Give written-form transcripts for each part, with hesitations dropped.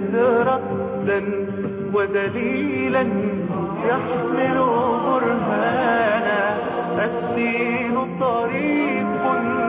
رسلا ودليلا يحمل برهانا. الدين طريق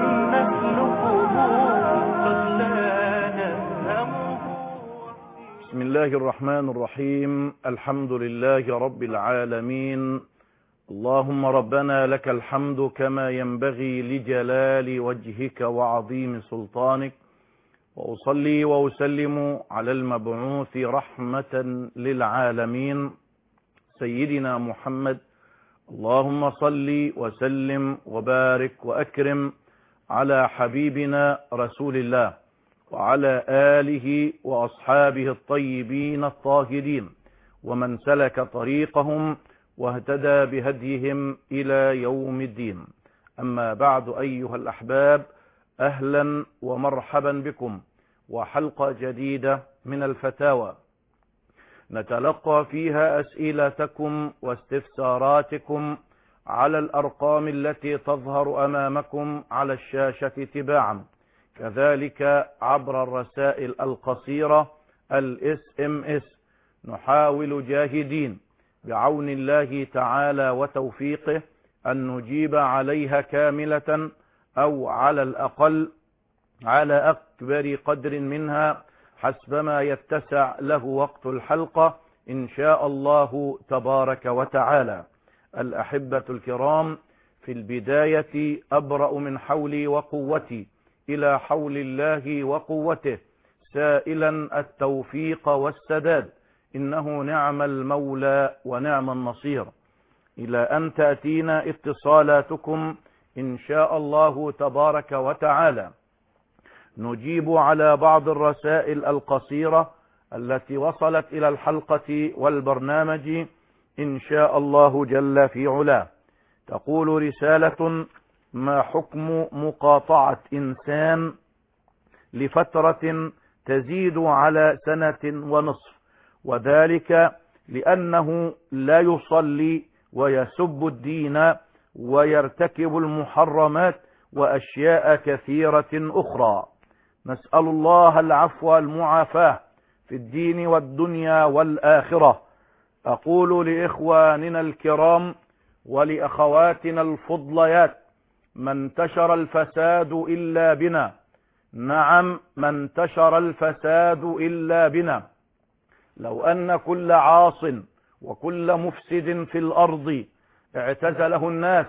نسلكه قد لانا همه. بسم الله الرحمن الرحيم. الحمد لله رب العالمين. اللهم ربنا لك الحمد كما ينبغي لجلال وجهك وعظيم سلطانك، وأصلي وأسلم على المبعوث رحمة للعالمين سيدنا محمد. اللهم صل وسلم وبارك وأكرم على حبيبنا رسول الله وعلى آله وأصحابه الطيبين الطاهرين ومن سلك طريقهم واهتدى بهديهم إلى يوم الدين. أما بعد أيها الأحباب، أهلا ومرحبا بكم وحلقة جديدة من الفتاوى نتلقى فيها أسئلتكم واستفساراتكم على الأرقام التي تظهر أمامكم على الشاشة تباعا، كذلك عبر الرسائل القصيرة SMS. نحاول جاهدين بعون الله تعالى وتوفيقه أن نجيب عليها كاملة أو على الأقل على أكبر قدر منها حسب ما يتسع له وقت الحلقة إن شاء الله تبارك وتعالى. الأحبة الكرام، في البداية أبرأ من حولي وقوتي إلى حول الله وقوته، سائلا التوفيق والسداد، إنه نعم المولى ونعم النصير. إلى أن تأتينا اتصالاتكم إن شاء الله تبارك وتعالى نجيب على بعض الرسائل القصيرة التي وصلت إلى الحلقة والبرنامج إن شاء الله جل في علاه. تقول رسالة: ما حكم مقاطعة إنسان لفترة تزيد على 1.5 سنة، وذلك لأنه لا يصلي ويسب الدين ويرتكب المحرمات وأشياء كثيرة أخرى؟ نسأل الله العفو والمعافاة في الدين والدنيا والآخرة. أقول لإخواننا الكرام ولأخواتنا الفضليات: ما انتشر الفساد إلا بنا. نعم، ما انتشر الفساد إلا بنا. لو أن كل عاص وكل مفسد في الأرض اعتزله الناس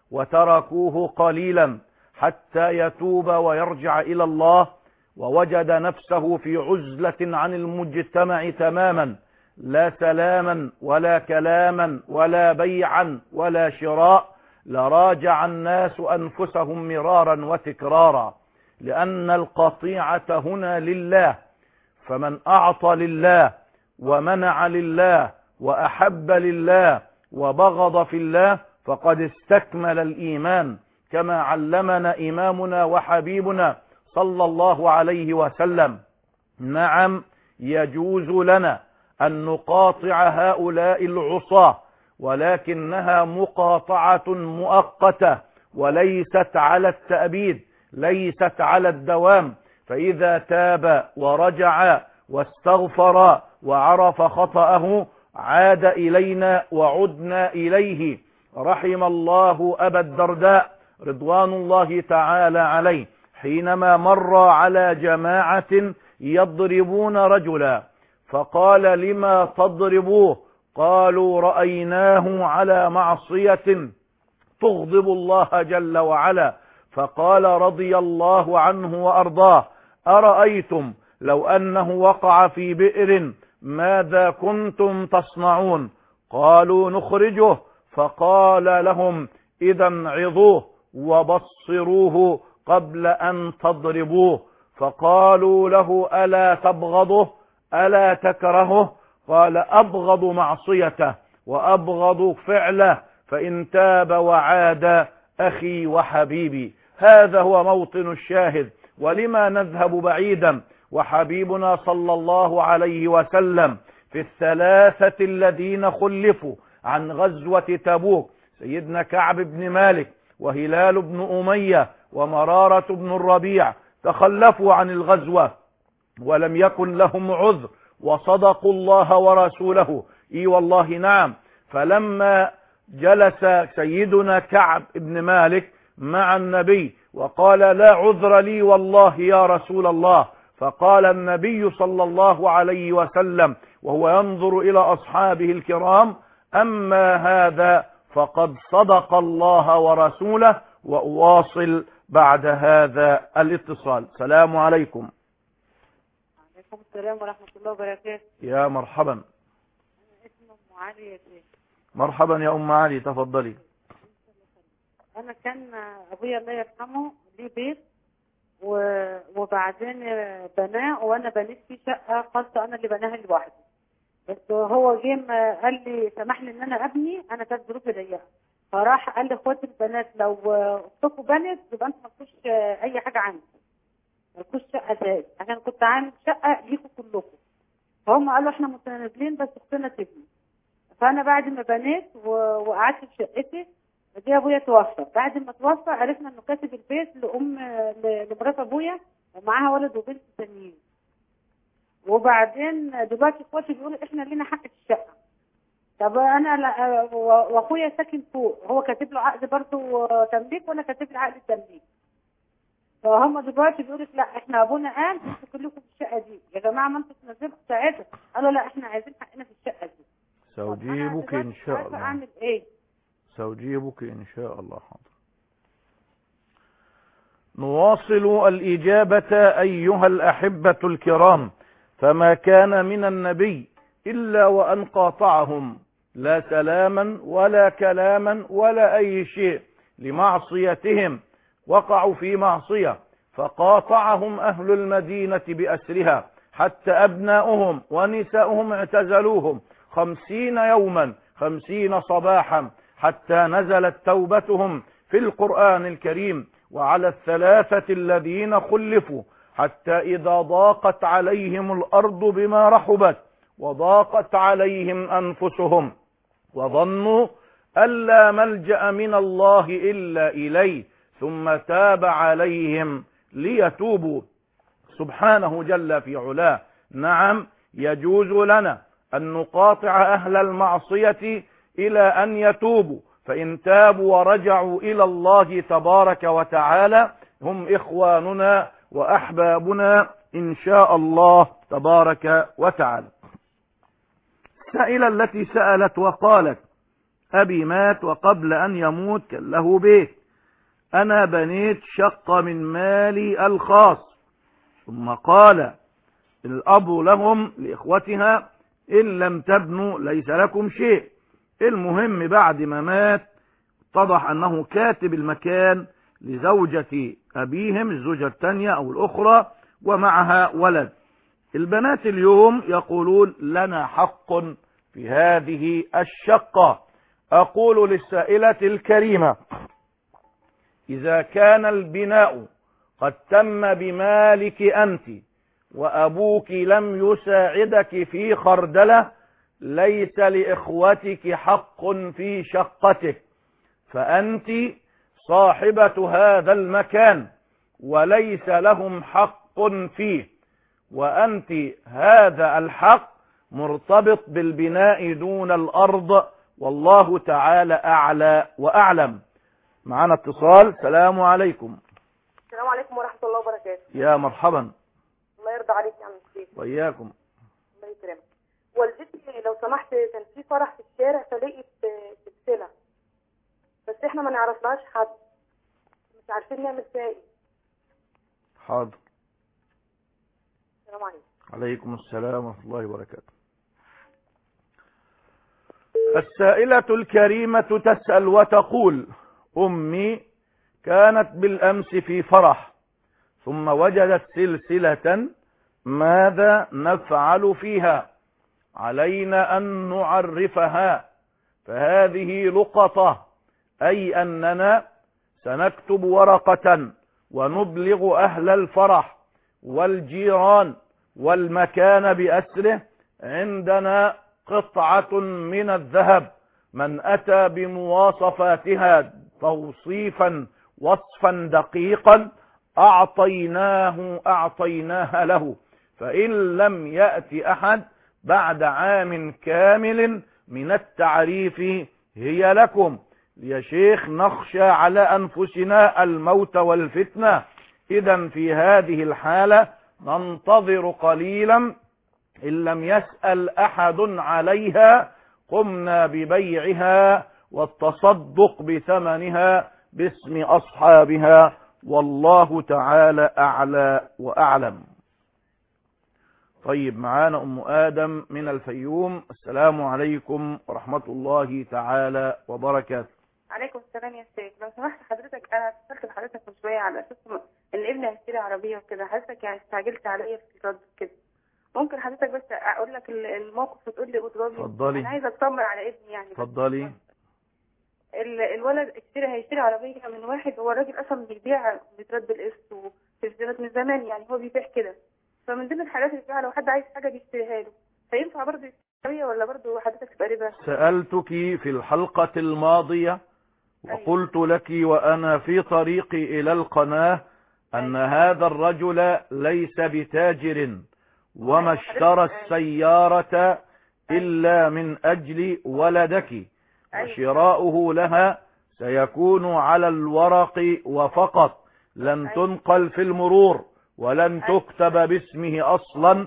وتركوه قليلا حتى يتوب ويرجع إلى الله، ووجد نفسه في عزلة عن المجتمع تماما، لا سلاما ولا كلاما ولا بيعا ولا شراء، لراجع الناس أنفسهم مرارا وتكرارا، لأن القطيعة هنا لله. فمن أعطى لله ومنع لله وأحب لله وبغض في الله فقد استكمل الإيمان، كما علمنا إمامنا وحبيبنا صلى الله عليه وسلم. نعم، يجوز لنا أن نقاطع هؤلاء العصاة، ولكنها مقاطعة مؤقتة وليست على التأبيد، ليست على الدوام. فإذا تاب ورجع واستغفر وعرف خطأه عاد إلينا وعدنا إليه. رحم الله أبا الدرداء رضوان الله تعالى عليه حينما مر على جماعة يضربون رجلا فقال: لما تضربوه؟ قالوا: رأيناه على معصية تغضب الله جل وعلا. فقال رضي الله عنه وأرضاه: أرأيتم لو أنه وقع في بئر ماذا كنتم تصنعون؟ قالوا: نخرجه. فقال لهم: إذا عظوه وبصروه قبل أن تضربوه. فقالوا له: ألا تبغضه؟ ألا تكرهه؟ قال: أبغض معصيته وأبغض فعله، فإن تاب وعاد أخي وحبيبي. هذا هو موطن الشاهد. ولما نذهب بعيدا وحبيبنا صلى الله عليه وسلم في 3 الذين خلفوا عن غزوة تبوك، سيدنا كعب بن مالك وهلال بن أمية ومرارة بن الربيع، تخلفوا عن الغزوة ولم يكن لهم عذر وصدقوا الله ورسوله. اي والله نعم. فلما جلس سيدنا كعب بن مالك مع النبي وقال لا عذر لي والله يا رسول الله، فقال النبي صلى الله عليه وسلم وهو ينظر إلى أصحابه الكرام: أما هذا فقد صدق الله ورسوله. وأواصل بعد هذا الاتصال. السلام عليكم. وعليكم السلام ورحمة الله وبركاته. يا مرحبا. أنا اسمي أم علي يا شيخ. مرحبا يا أم علي، تفضلي. أنا كان أبويا الله يرحمه ليه بيت وبعدين بناه، وأنا بنيت في شقة خاصة أنا اللي بناها لوحدي. بس هو جه قال لي سمح لي إن أنا أبني، أنا كانت ظروفي ضيقة، فراح قال لي اخواتي البنات لو اختكم بنت يبقى انتوا مالكوش أي حاجة عندي، مالكوش شقة زائد، عشان كنت عامل شقة ليكم كلكم. فهم قالوا احنا متنازلين بس اختنا تبني. فانا بعد ما بنيت وقعدت في شقتي، جه ابويا توفى. بعد ما توفى عرفنا انه كاتب البيت لمرات ابويا ومعاها ولد وبنت تانيين. وبعدين دلوقتي اخواتي بيقولوا احنا لينا حق في الشقه. طب انا واخويا ساكن فوق، هو كاتب له عقد برضه تمليك وانا كاتب لي عقد تمليك. فهم دلوقتي بيقولوا لا احنا ابونا قال انتوا كلكم في الشقه دي يا جماعه، ما انتوا تنزلوا ساعتها. قالوا لا احنا عايزين حقنا في الشقه دي. سأجيبك إن شاء الله. أعمل إيه؟ سأجيبك إن شاء الله. حاضر. نواصل الإجابة أيها الأحبة الكرام. فما كان من النبي إلا وأن قاطعهم، لا سلاما ولا كلاما ولا أي شيء، لمعصيتهم، وقعوا في معصية فقاطعهم أهل المدينة بأسرها، حتى أبناؤهم ونساؤهم اعتزلوهم 50 يوما 50 صباحا، حتى نزلت توبتهم في القرآن الكريم وعلى الثلاثة الذين خلفوا، حتى إذا ضاقت عليهم الأرض بما رحبت وضاقت عليهم أنفسهم وظنوا أن لا ملجأ من الله إلا إليه ثم تاب عليهم ليتوبوا. سبحانه جل في علاه. نعم، يجوز لنا أن نقاطع أهل المعصية إلى أن يتوبوا، فإن تابوا ورجعوا إلى الله تبارك وتعالى هم إخواننا وأحبابنا إن شاء الله تبارك وتعالى. السائلة التي سألت وقالت: أبي مات وقبل أن يموت كان له بيت، أنا بنيت شقة من مالي الخاص، ثم قال الأب لهم لإخوتها: إن لم تبنوا ليس لكم شيء. المهم بعد ما مات اتضح أنه كاتب المكان لزوجة أبيهم، الزوجة الثانية أو الأخرى، ومعها ولد. البنات اليوم يقولون لنا حق في هذه الشقة. أقول للسائلة الكريمة: إذا كان البناء قد تم بمالك أنت وأبوك لم يساعدك في خردلة، ليس لإخوتك حق في شقتك، فأنت صاحبة هذا المكان وليس لهم حق فيه، وأنت هذا الحق مرتبط بالبناء دون الأرض، والله تعالى أعلى وأعلم. معنا اتصال. السلام عليكم. السلام عليكم ورحمة الله وبركاته. يا مرحبا. الله يرضى عليك يا عم الشيخ. وإياكم. الله يكرمك. والدتي لو سمحت كان في فرح في الشارع فلقيت سلسلة، بس احنا ما نعرفلهاش حد، مش عارفين نعمل فيها ايه. حاضر. السلام عليكم. عليكم السلام ورحمة الله وبركاته. السائلة الكريمة تسأل وتقول: أمي كانت بالأمس في فرح ثم وجدت سلسلة، ماذا نفعل فيها؟ علينا أن نعرفها، فهذه لقطة، أي أننا سنكتب ورقة ونبلغ أهل الفرح والجيران والمكان بأسره: عندنا قطعة من الذهب، من أتى بمواصفاتها توصيفا وصفا دقيقا أعطيناها له، فإن لم يأتي أحد بعد عام كامل من التعريف هي لكم. يا شيخ نخشى على أنفسنا الموت والفتنة، إذا في هذه الحالة ننتظر قليلا، إن لم يسأل أحد عليها قمنا ببيعها والتصدق بثمنها باسم أصحابها، والله تعالى أعلى وأعلم. طيب، معانا أم آدم من الفيوم. السلام عليكم ورحمة الله تعالى وبركاته. عليكم السلام يا شيخ. لو سمحت حضرتك، انا اتصلت بحضرتك من شويه على اساس ان ابني هيشتري عربيه وكده، حضرتك يعني استعجلت عليا في الرد كده. ممكن حضرتك بس اقول لك الموقف وتقول لي قدراتي؟ اتفضلي. انا عايزه اطمن على ابني يعني. اتفضلي. الولد هيشتري عربيه من واحد، هو الراجل اصلا بيبيع بيترد بالقسط وتسجيلات من زمان، يعني هو بيبيع كده. فمن ضمن الحاجات اللي بيبيعها لو حد عايز حاجه بيشتريها له، فينفع برضه يشتريها ولا برضه حضرتك تبقى ربا؟ سألتك في الحلقة الماضية وقلت لك وأنا في طريقي إلى القناة أن هذا الرجل ليس بتاجر وما اشترى السيارة إلا من أجل ولدك، وشراؤه لها سيكون على الورق وفقط، لن تنقل في المرور ولن تكتب باسمه أصلا.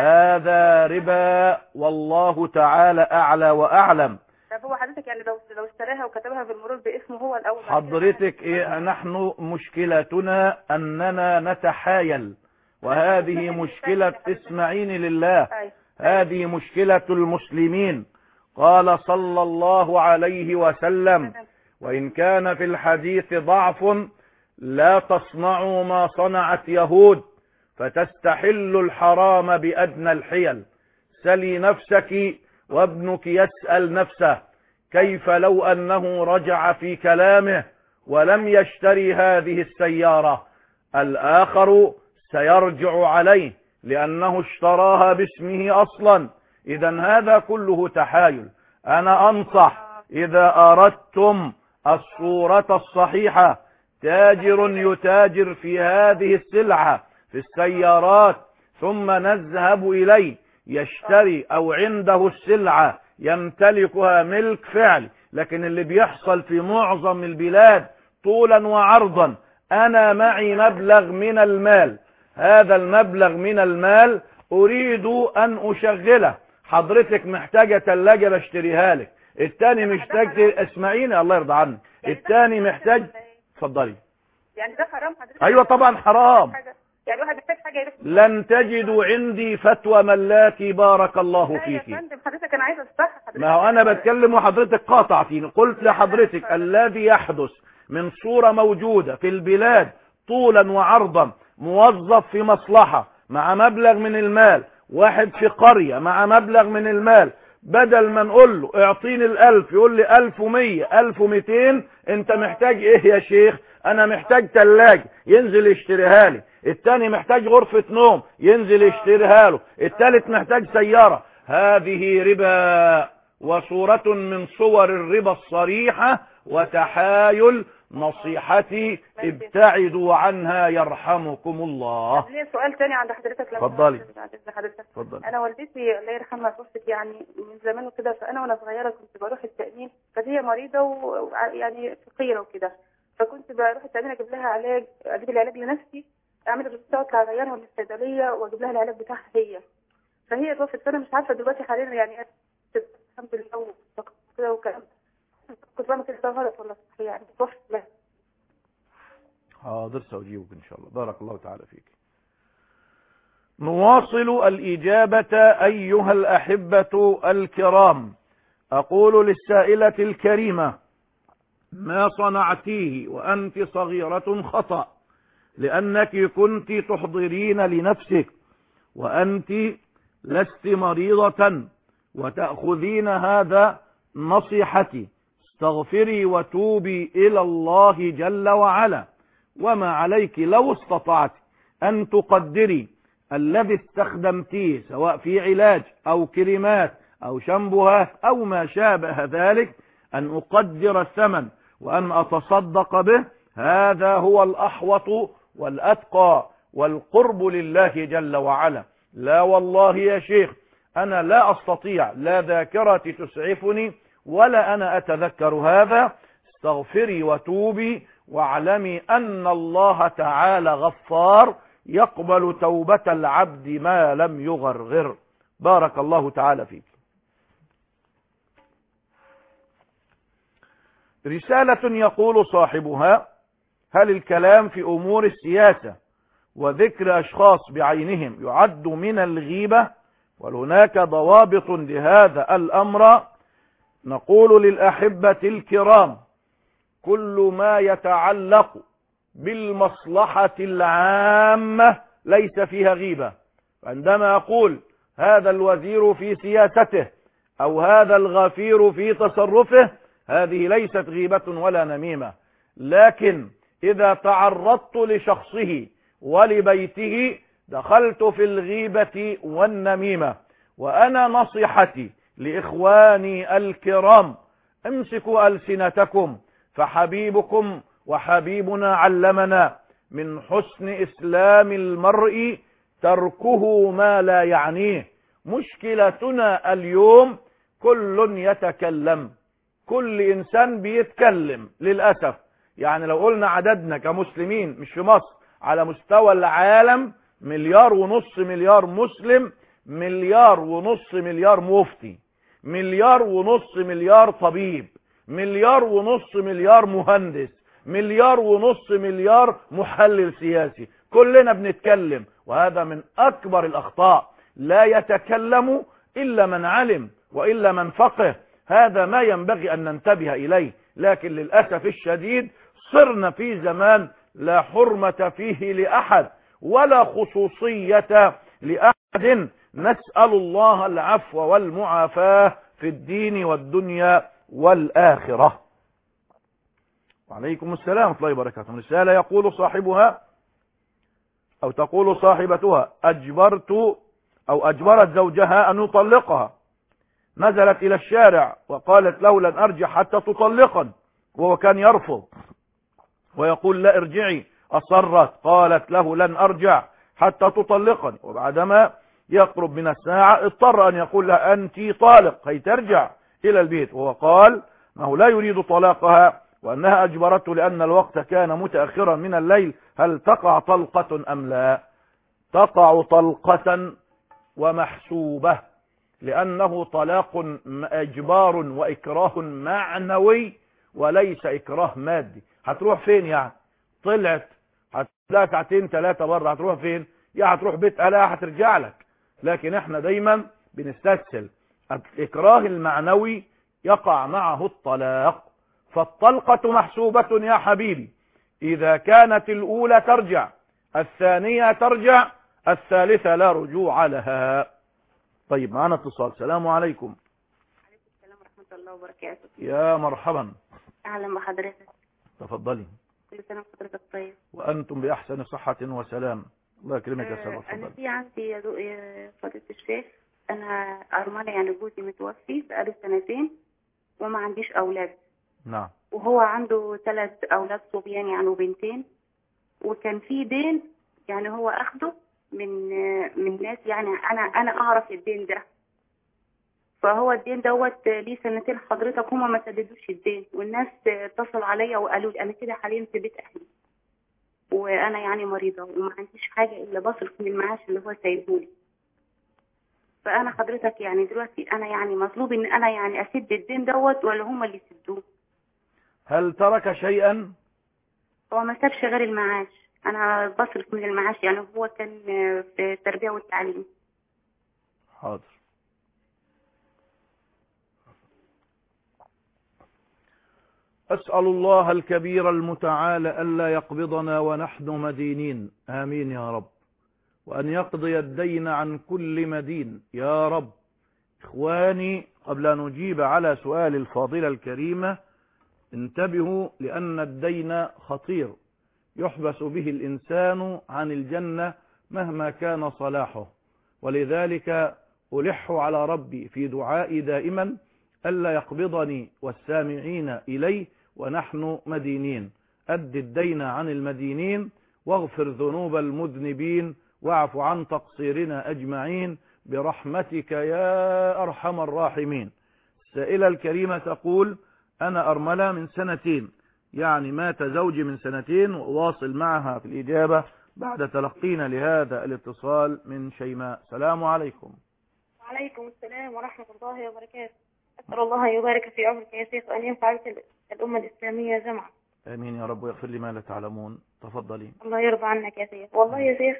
هذا ربا، والله تعالى أعلى وأعلم. طب هو حضرتك يعني لو اشتراها وكتبها في المرور باسمه هو الأول؟ حضرتك نحن مشكلتنا أننا نتحايل، وهذه مشكلة، اسمعيني لله، هذه مشكلة المسلمين. قال صلى الله عليه وسلم: وإن كان في الحديث ضعف لا تصنعوا ما صنعت يهود فتستحل الحرام بأدنى الحيل. سلي نفسك وابنك يسأل نفسه كيف لو أنه رجع في كلامه ولم يشتري هذه السيارة، الآخر سيرجع عليه لأنه اشتراها باسمه أصلا. إذا هذا كله تحايل. أنا أنصح إذا أردتم الصورة الصحيحة، تاجر يتاجر في هذه السلعة في السيارات ثم نذهب إليه يشتري، أو عنده السلعة يمتلكها ملك فعل. لكن اللي بيحصل في معظم البلاد طولا وعرضا، أنا معي مبلغ من المال، هذا المبلغ من المال أريد أن أشغله، حضرتك محتاجة ثلاجة بشتريها لك، التاني محتاج، اسمعيني الله يرضى عنك، التاني محتاج. اتفضلي. يعني ده حرام حضرتك؟ ايوه طبعا حرام. يعني واحد محتاج حاجه يروح. لن تجدوا عندي فتوى ملاكي بارك الله فيك. يا فندم حضرتك انا عايزه اصحح حضرتك. ما هو انا بتكلم وحضرتك قاطعتيني. قلت لحضرتك الذي يحدث من صورة موجودة في البلاد طولا وعرضا، موظف في مصلحة مع مبلغ من المال، واحد في قرية مع مبلغ من المال، بدل ما نقول له اعطيني 1000 يقول لي 1100 1200. انت محتاج ايه يا شيخ؟ انا محتاج ثلاجة، ينزل يشتريها لي. الثاني محتاج غرفة نوم، ينزل يشتريها له. الثالث محتاج سيارة. هذه ربا، وصورة من صور الربا الصريحة، وتحايل. نصيحتي ابتعدوا عنها يرحمكم الله. ليه سؤال تاني عند حضرتك؟ اتفضلي. اتفضلي. انا والدتي الله يرحمها توفت يعني من زمان وكده، فانا وانا صغيره كنت بروح التامين، كانت هي مريضه ويعني فقيره وكده، فكنت بروح التامين اجيب لها علاج، اجيب العلاج لنفسي، اعمل الروشته واطلع اغيرها من الصيدليه واجيب لها العلاج بتاعها هي. فهي توفت، فانا مش عارفه دلوقتي حاليا يعني الحمد لله وكده وكلام، كنت بعمل كده غلط ولا صح يعني؟ توفت. لا حاضر سأجيبك إن شاء الله. بارك الله تعالى فيك. نواصل الإجابة أيها الأحبة الكرام. أقول للسائلة الكريمة: ما صنعتيه وأنت صغيرة خطأ، لأنك كنت تحضرين لنفسك وأنت لست مريضة وتأخذين هذا نصيحتي. استغفري وتوبي إلى الله جل وعلا. وما عليك لو استطعت أن تقدري الذي استخدمتيه سواء في علاج أو كريمات أو شامبوهات أو ما شابه ذلك، أن أقدر الثمن وأن أتصدق به. هذا هو الأحوط والأتقى والقرب لله جل وعلا. لا والله يا شيخ أنا لا أستطيع، لا ذاكرتي تسعفني ولا أنا أتذكر هذا. استغفري وتوبي واعلمي أن الله تعالى غفار يقبل توبة العبد ما لم يغرغر. بارك الله تعالى فيك. رسالة يقول صاحبها: هل الكلام في أمور السياسة وذكر أشخاص بعينهم يعد من الغيبة؟ وهناك ضوابط لهذا الأمر. نقول للأحبة الكرام: كل ما يتعلق بالمصلحة العامة ليس فيها غيبة. عندما أقول هذا الوزير في سياسته أو هذا الغفير في تصرفه، هذه ليست غيبة ولا نميمة. لكن إذا تعرضت لشخصه ولبيته دخلت في الغيبة والنميمة. وأنا نصيحتي لإخواني الكرام: امسكوا ألسنتكم، فحبيبكم وحبيبنا علمنا من حسن إسلام المرء تركه ما لا يعنيه. مشكلتنا اليوم كل يتكلم، كل إنسان بيتكلم للأسف. يعني لو قلنا عددنا كمسلمين مش في مصر، على مستوى العالم 1.5 مليار مسلم، 1.5 مليار مفتي، 1.5 مليار طبيب، 1.5 مليار مهندس، 1.5 مليار محلل سياسي. كلنا بنتكلم، وهذا من أكبر الأخطاء. لا يتكلم إلا من علم وإلا من فقه. هذا ما ينبغي أن ننتبه إليه. لكن للأسف الشديد صرنا في زمان لا حرمة فيه لأحد ولا خصوصية لأحد. نسأل الله العفو والمعافاة في الدين والدنيا والآخرة. وعليكم السلام ورحمة الله وبركاته. رسالة يقول صاحبها أو تقول صاحبتها: أجبرت زوجها أن يطلقها. نزلت إلى الشارع وقالت له: لن أرجع حتى تطلقني، وهو كان يرفض ويقول: لا ارجعي. أصرت، قالت له: لن أرجع حتى تطلقني. وبعدما يقرب من الساعة اضطر أن يقول لها: أنت طالق، هي ترجع إلى البيت. وهو قال أنه لا يريد طلاقها وأنها أجبرته لأن الوقت كان متأخرا من الليل. هل تقع طلقة أم لا؟ تقع طلقة ومحسوبة، لأنه طلاق إجبار وإكراه معنوي وليس إكراه مادي. هتروح فين يعني؟ طلعت هتلاقي ساعتين 3 بره، هتروح فين؟ يا هتروح بيت أهلها هترجع لك. لكن احنا دايما بنستسهل. الإكراه المعنوي يقع معه الطلاق. فالطلقة محسوبة يا حبيبي. إذا كانت الأولى ترجع، الثانية ترجع، الثالثة لا رجوع لها. طيب معنا اتصال. السلام عليكم. عليكم السلام ورحمة الله وبركاته. يا مرحبا. أهلا بحضرتك. تفضلي. كل سنة وحضرتك طيب. وأنتم بأحسن صحة وسلام. الله يكرمك يا سلام. أنا في عندي يا فضيلة الشيخ، أنا أرملة، يعني جوزي متوفي بقاله 2 سنين وما عنديش أولاد. نعم. وهو عنده 3 أولاد صبيان يعني وبنتين، وكان في دين يعني هو أخده من ناس، يعني أنا أعرف الدين ده. فهو الدين دوت ليه 2 سنين حضرتك هما ما سددوش الدين، والناس اتصلوا عليا وقالوا لي أنا كده حاليا في بيت أهلي، وأنا يعني مريضة وما عنديش حاجة إلا بصرف من المعاش اللي هو سايبهولي. فأنا حضرتك يعني دلوقتي أنا يعني مطلوب إن أنا يعني أسد الدين دوت ولا هما اللي يسدوه؟ هل ترك شيئا؟ هو ما سابش غير المعاش، أنا بصرف من المعاش، يعني هو كان في التربية والتعليم. حاضر. أسأل الله الكبير المتعال ألا يقبضنا ونحن مدينين، آمين يا رب، وأن يقضي الدين عن كل مدين يا رب. إخواني، قبل أن نجيب على سؤال الفاضلة الكريمة انتبهوا، لأن الدين خطير يحبس به الإنسان عن الجنة مهما كان صلاحه. ولذلك ألح على ربي في دعائي دائما ألا يقبضني والسامعين إليه ونحن مدينين. أد الدين عن المدينين واغفر ذنوب المذنبين واعف عن تقصيرنا أجمعين برحمتك يا أرحم الراحمين. السائلة الكريمة تقول: أنا أرملة من 2 سنين، يعني مات زوجي من 2 سنين، وأواصل معها في الإجابة بعد تلقينا لهذا الاتصال من شيماء. السلام عليكم. وعليكم السلام ورحمة الله وبركاته. أسأل الله يبارك في عمرك يا شيخ وأن ينفع بك الأمة الإسلامية جمعا. آمين يا رب، ويغفر لي ما لا تعلمون. تفضلي. الله يرضى عنك يا شيخ. والله يا شيخ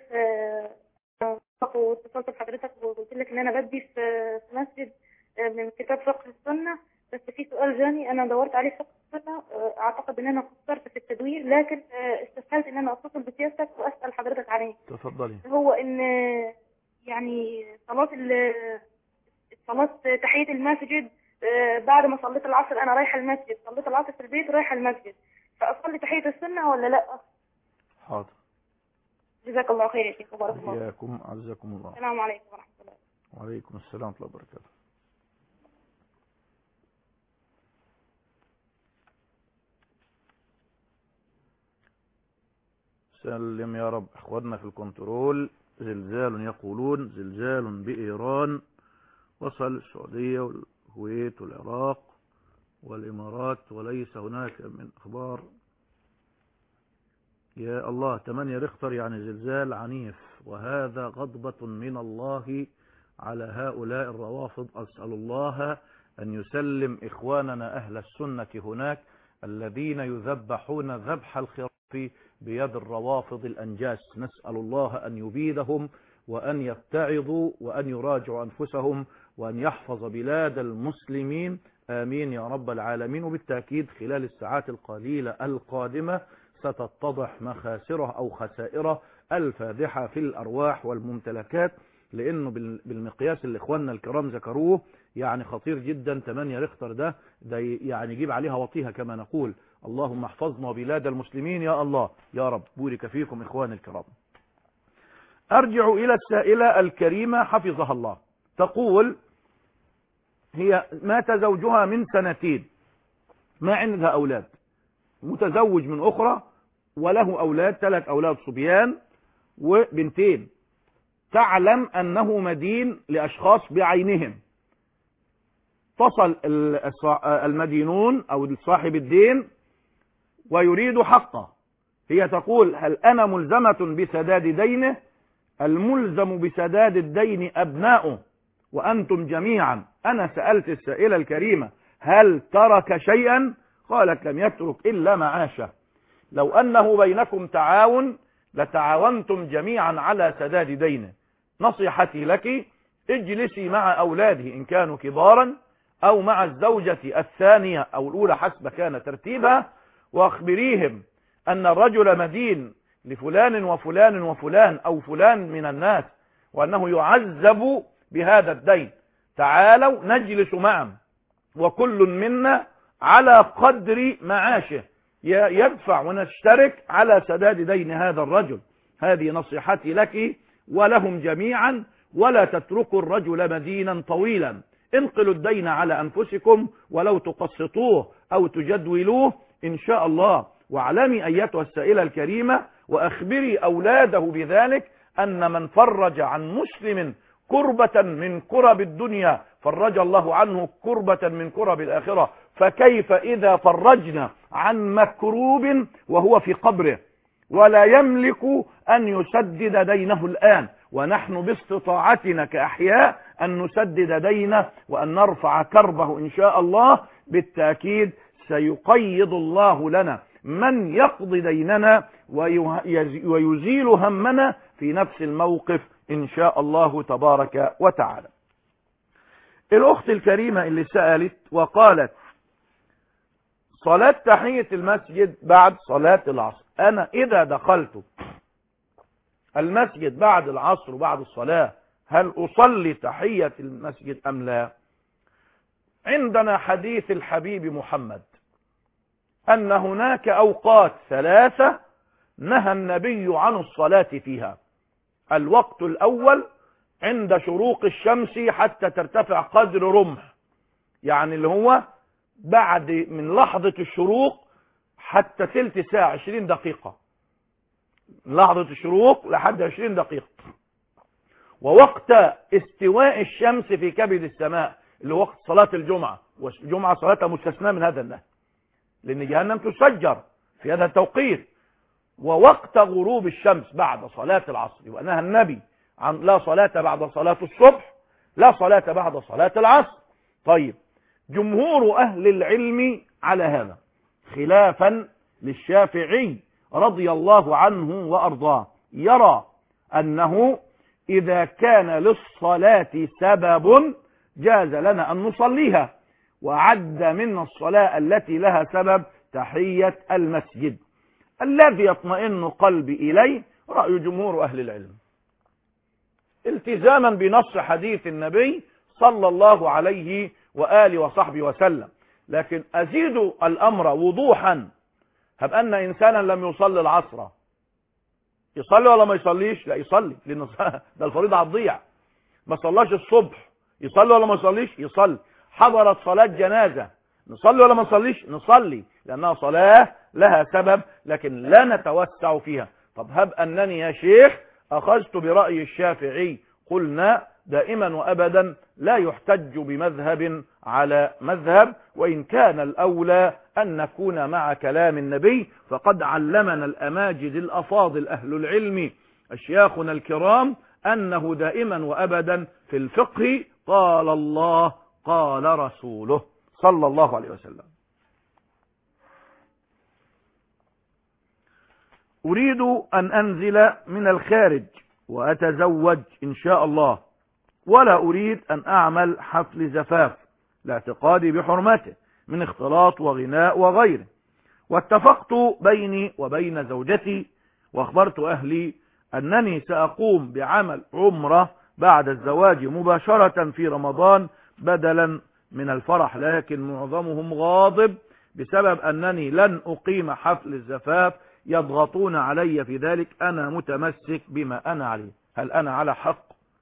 واتصلت بحضرتك وقلت لك إن أنا بدي في مسجد من كتاب فقه السنة، بس في سؤال جاني أنا دورت عليه في فقه السنة، أعتقد إن أنا قصرت في التدوير، لكن استسهلت إن أنا أتصل بسيادتك وأسأل حضرتك عليه. تفضلي. هو إن يعني صلاة تحية المسجد بعد ما صليت العصر، أنا رايحة المسجد، صليت العصر في البيت رايحة المسجد، فأصلي تحية السنة ولا لا؟ حاضر. جزاك الله خير يا شيخ وبارك الله. إياكم عزكم الله. السلام عليكم ورحمة الله. وعليكم السلام ورحمة الله وبركاته. سلم يا رب. اخواننا في الكنترول، زلزال يقولون، زلزال بإيران وصل السعودية والكويت والعراق والإمارات، وليس هناك من أخبار. يا الله، 8 ريختر يعني زلزال عنيف، وهذا غضبة من الله على هؤلاء الروافض. أسأل الله أن يسلم إخواننا أهل السنة هناك الذين يذبحون ذبح الخراف بيد الروافض الأنجاس. نسأل الله أن يبيدهم وأن يتعظوا وأن يراجعوا أنفسهم وأن يحفظ بلاد المسلمين. آمين يا رب العالمين. وبالتأكيد خلال الساعات القليلة القادمة ستتضح مخاسره أو خسائره الفادحة في الأرواح والممتلكات، لأنه بالمقياس اللي إخواننا الكرام ذكروه يعني خطير جدا. 8 ريختر ده يعني يجيب عليها وطيها كما نقول. اللهم احفظنا بلاد المسلمين يا الله يا رب. بورك فيكم إخواني الكرام. أرجع إلى السائلة الكريمة حفظها الله. تقول: هي مات زوجها من 2 سنين، ما عندها أولاد، متزوج من أخرى وله أولاد، 3 أولاد صبيان وبنتين. تعلم أنه مدين لأشخاص بعينهم. تصل المدينون أو صاحب الدين ويريد حقه. هي تقول: هل أنا ملزمة بسداد دينه؟ الملزم بسداد الدين أبناؤه وأنتم جميعا. أنا سألت السائلة الكريمة: هل ترك شيئا؟ قالت: لم يترك إلا معاشه. لو أنه بينكم تعاون لتعاونتم جميعا على سداد دينه. نصيحتي لك: اجلسي مع أولاده إن كانوا كبارا، أو مع الزوجة الثانية أو الأولى حسب كان ترتيبها، وأخبريهم أن الرجل مدين لفلان وفلان وفلان أو فلان من الناس، وأنه يعذب بهذا الدين. تعالوا نجلس معا، وكل منا على قدر معاشه يدفع، ونشترك على سداد دين هذا الرجل. هذه نصيحتي لك ولهم جميعا. ولا تتركوا الرجل مدينا طويلا. انقلوا الدين على أنفسكم ولو تقسطوه أو تجدولوه إن شاء الله. واعلمي أيتها السائلة الكريمة وأخبري أولاده بذلك أن من فرج عن مسلم كربة من كرب الدنيا فرج الله عنه كربة من كرب الآخرة. فكيف إذا فرجنا عن مكروب وهو في قبره ولا يملك أن يسدد دينه الآن، ونحن باستطاعتنا كأحياء أن نسدد دينه وأن نرفع كربه إن شاء الله. بالتأكيد سيقيض الله لنا من يقضي ديننا ويزيل همنا في نفس الموقف إن شاء الله تبارك وتعالى. الأخت الكريمة اللي سألت وقالت: صلاة تحية المسجد بعد صلاة العصر، أنا إذا دخلت المسجد بعد العصر وبعد الصلاة هل أصلي تحية المسجد أم لا؟ عندنا حديث الحبيب محمد أن هناك أوقات 3 نهى النبي عن الصلاة فيها. الوقت الأول عند شروق الشمس حتى ترتفع قدر رمح، يعني اللي هو من لحظة الشروق حتى تلت ساعة 20 دقيقة. لحظة الشروق لحد 20 دقيقة. ووقت استواء الشمس في كبد السماء اللي هو وقت صلاة الجمعة، والجمعة صلاتها مستثناة من هذا النهي لأن جهنم تسجر في هذا التوقيت. ووقت غروب الشمس بعد صلاة العصر، يبقى نهى النبي عن لا صلاة بعد صلاة الصبح، لا صلاة بعد صلاة العصر. طيب، جمهور أهل العلم على هذا خلافا للشافعي رضي الله عنه وأرضاه، يرى أنه إذا كان للصلاة سبب جاز لنا أن نصليها، وعد من الصلاة التي لها سبب تحية المسجد. الذي يطمئن قلبي إليه رأي جمهور أهل العلم التزاما بنص حديث النبي صلى الله عليه وآله وصحبه وسلم. لكن أزيد الأمر وضوحا، هب أن إنسانا لم يصلي العصر يصلي ولا ما يصليش؟ لا يصلي، لأن ده الفريضة هتضيع. ما صلاش الصبح يصلي ولا ما يصليش؟ يصلي. حضرت صلاة جنازة نصلي ولا ما نصليش؟ نصلي، لأنها صلاة لها سبب لكن لا نتوسع فيها. طب هب أنني يا شيخ أخذت برأي الشافعي، قلنا دائما وأبدا لا يحتج بمذهب على مذهب، وإن كان الأولى أن نكون مع كلام النبي، فقد علمنا الأماجد الأفاضل أهل العلم أشياخنا الكرام أنه دائما وأبدا في الفقه قال الله قال رسوله صلى الله عليه وسلم. أريد أن أنزل من الخارج وأتزوج إن شاء الله، ولا أريد أن أعمل حفل زفاف لاعتقادي بحرمته من اختلاط وغناء وغيره. واتفقت بيني وبين زوجتي وأخبرت أهلي أنني سأقوم بعمل عمرة بعد الزواج مباشرة في رمضان بدلا من الفرح، لكن معظمهم غاضب بسبب أنني لن أقيم حفل الزفاف، يضغطون علي في ذلك. أنا متمسك بما أنا عليه، هل أنا على حق؟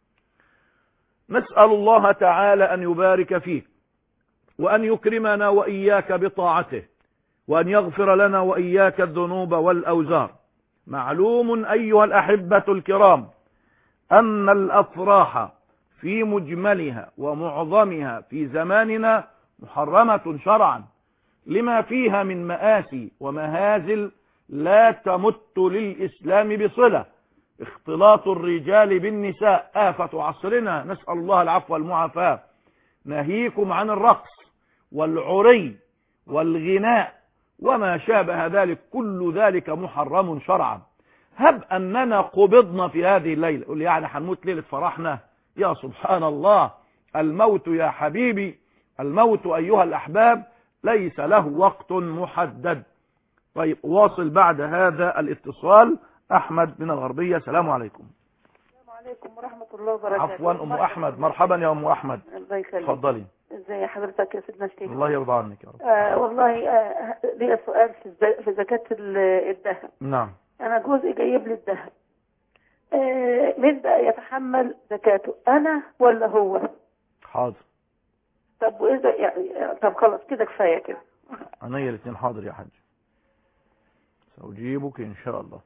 نسأل الله تعالى أن يبارك فيك وأن يكرمنا وإياك بطاعته وأن يغفر لنا وإياك الذنوب والأوزار. معلوم أيها الأحبة الكرام أن الأفراح في مجملها ومعظمها في زماننا محرمة شرعا لما فيها من مآسي ومهازل لا تمت للإسلام بصلة. اختلاط الرجال بالنساء آفة عصرنا، نسأل الله العفو والمعافاة. ناهيكم عن الرقص والعري والغناء وما شابه ذلك، كل ذلك محرم شرعا. هب أننا قبضنا في هذه الليلة، يقول لي يعني هنموت ليلة فرحنا؟ يا سبحان الله، الموت يا حبيبي، الموت أيها الأحباب ليس له وقت محدد. طيب، واصل بعد هذا الاتصال. أحمد من الغربية، السلام عليكم. السلام عليكم ورحمة الله وبركاته. عفوا أم أحمد، مرحبا يا أم أحمد. الله يخليك. اتفضلي. ازي حضرتك يا سيدنا الشيخ؟ الله يرضى عنك يا رب. والله لي سؤال في زكاة الذهب. نعم. أنا جوزي جايب لي الذهب، مين بقى يتحمل زكاته، أنا ولا هو؟ حاضر. طب وإذا يعني طب خلاص كده كفاية كده. عينيا الاثنين، حاضر يا حاج، سأجيبك إن شاء الله.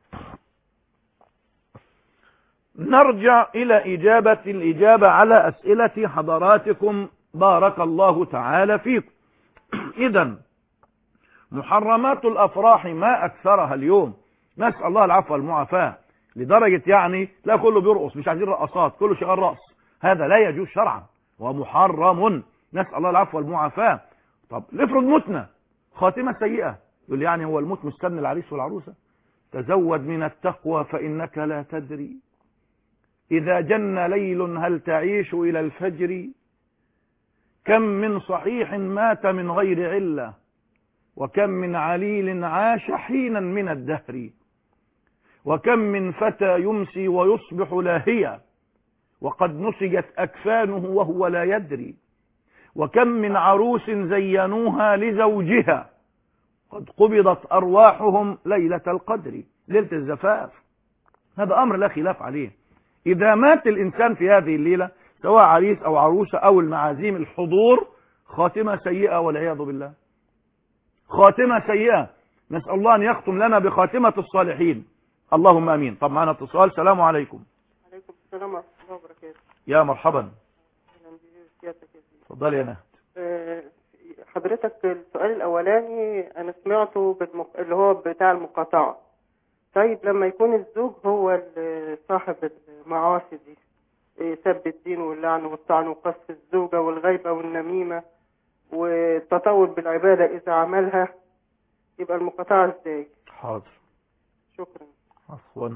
نرجع إلى الإجابة على أسئلة حضراتكم بارك الله تعالى فيكم. إذن محرمات الأفراح ما أكثرها اليوم، نسأل الله العفو والمعافاة، لدرجة يعني لا كله بيرقص، مش عايزين رقصات، كله شغال رقص، هذا لا يجوز شرعا ومحرم، نسأل الله العفو والمعافاة. طب نفرض متنا خاتمة سيئة، يقول يعني هو الموت مستني العريس والعروسة؟ تزود من التقوى فإنك لا تدري إذا جن ليل هل تعيش إلى الفجر، كم من صحيح مات من غير علة وكم من عليل عاش حينا من الدهر، وكم من فتى يمسي ويصبح لاهيا وقد نسجت أكفانه وهو لا يدري، وكم من عروس زينوها لزوجها قد قبضت أرواحهم ليلة القدر، ليلة الزفاف. هذا أمر لا خلاف عليه. إذا مات الإنسان في هذه الليلة سواء عريس أو عروسة أو المعازيم الحضور، خاتمة سيئة والعياذ بالله، خاتمة سيئة. نسأل الله أن يختم لنا بخاتمة الصالحين. اللهم امين. طب معنا اتصال. السلام عليكم. عليكم السلام ورحمة الله وبركاته. يا مرحبا. أهلا بسيادتك يا سيدي. اتفضلي يا نهد. حضرتك السؤال الأولاني أنا سمعته اللي هو بتاع المقاطعة. طيب لما يكون الزوج هو صاحب المعاصي دي، سب الدين واللعن والطعن وقذف الزوجة والغيبة والنميمة والتطور بالعبادة إذا عملها، يبقى المقاطعة ازاي؟ حاضر. شكرا. عفوا.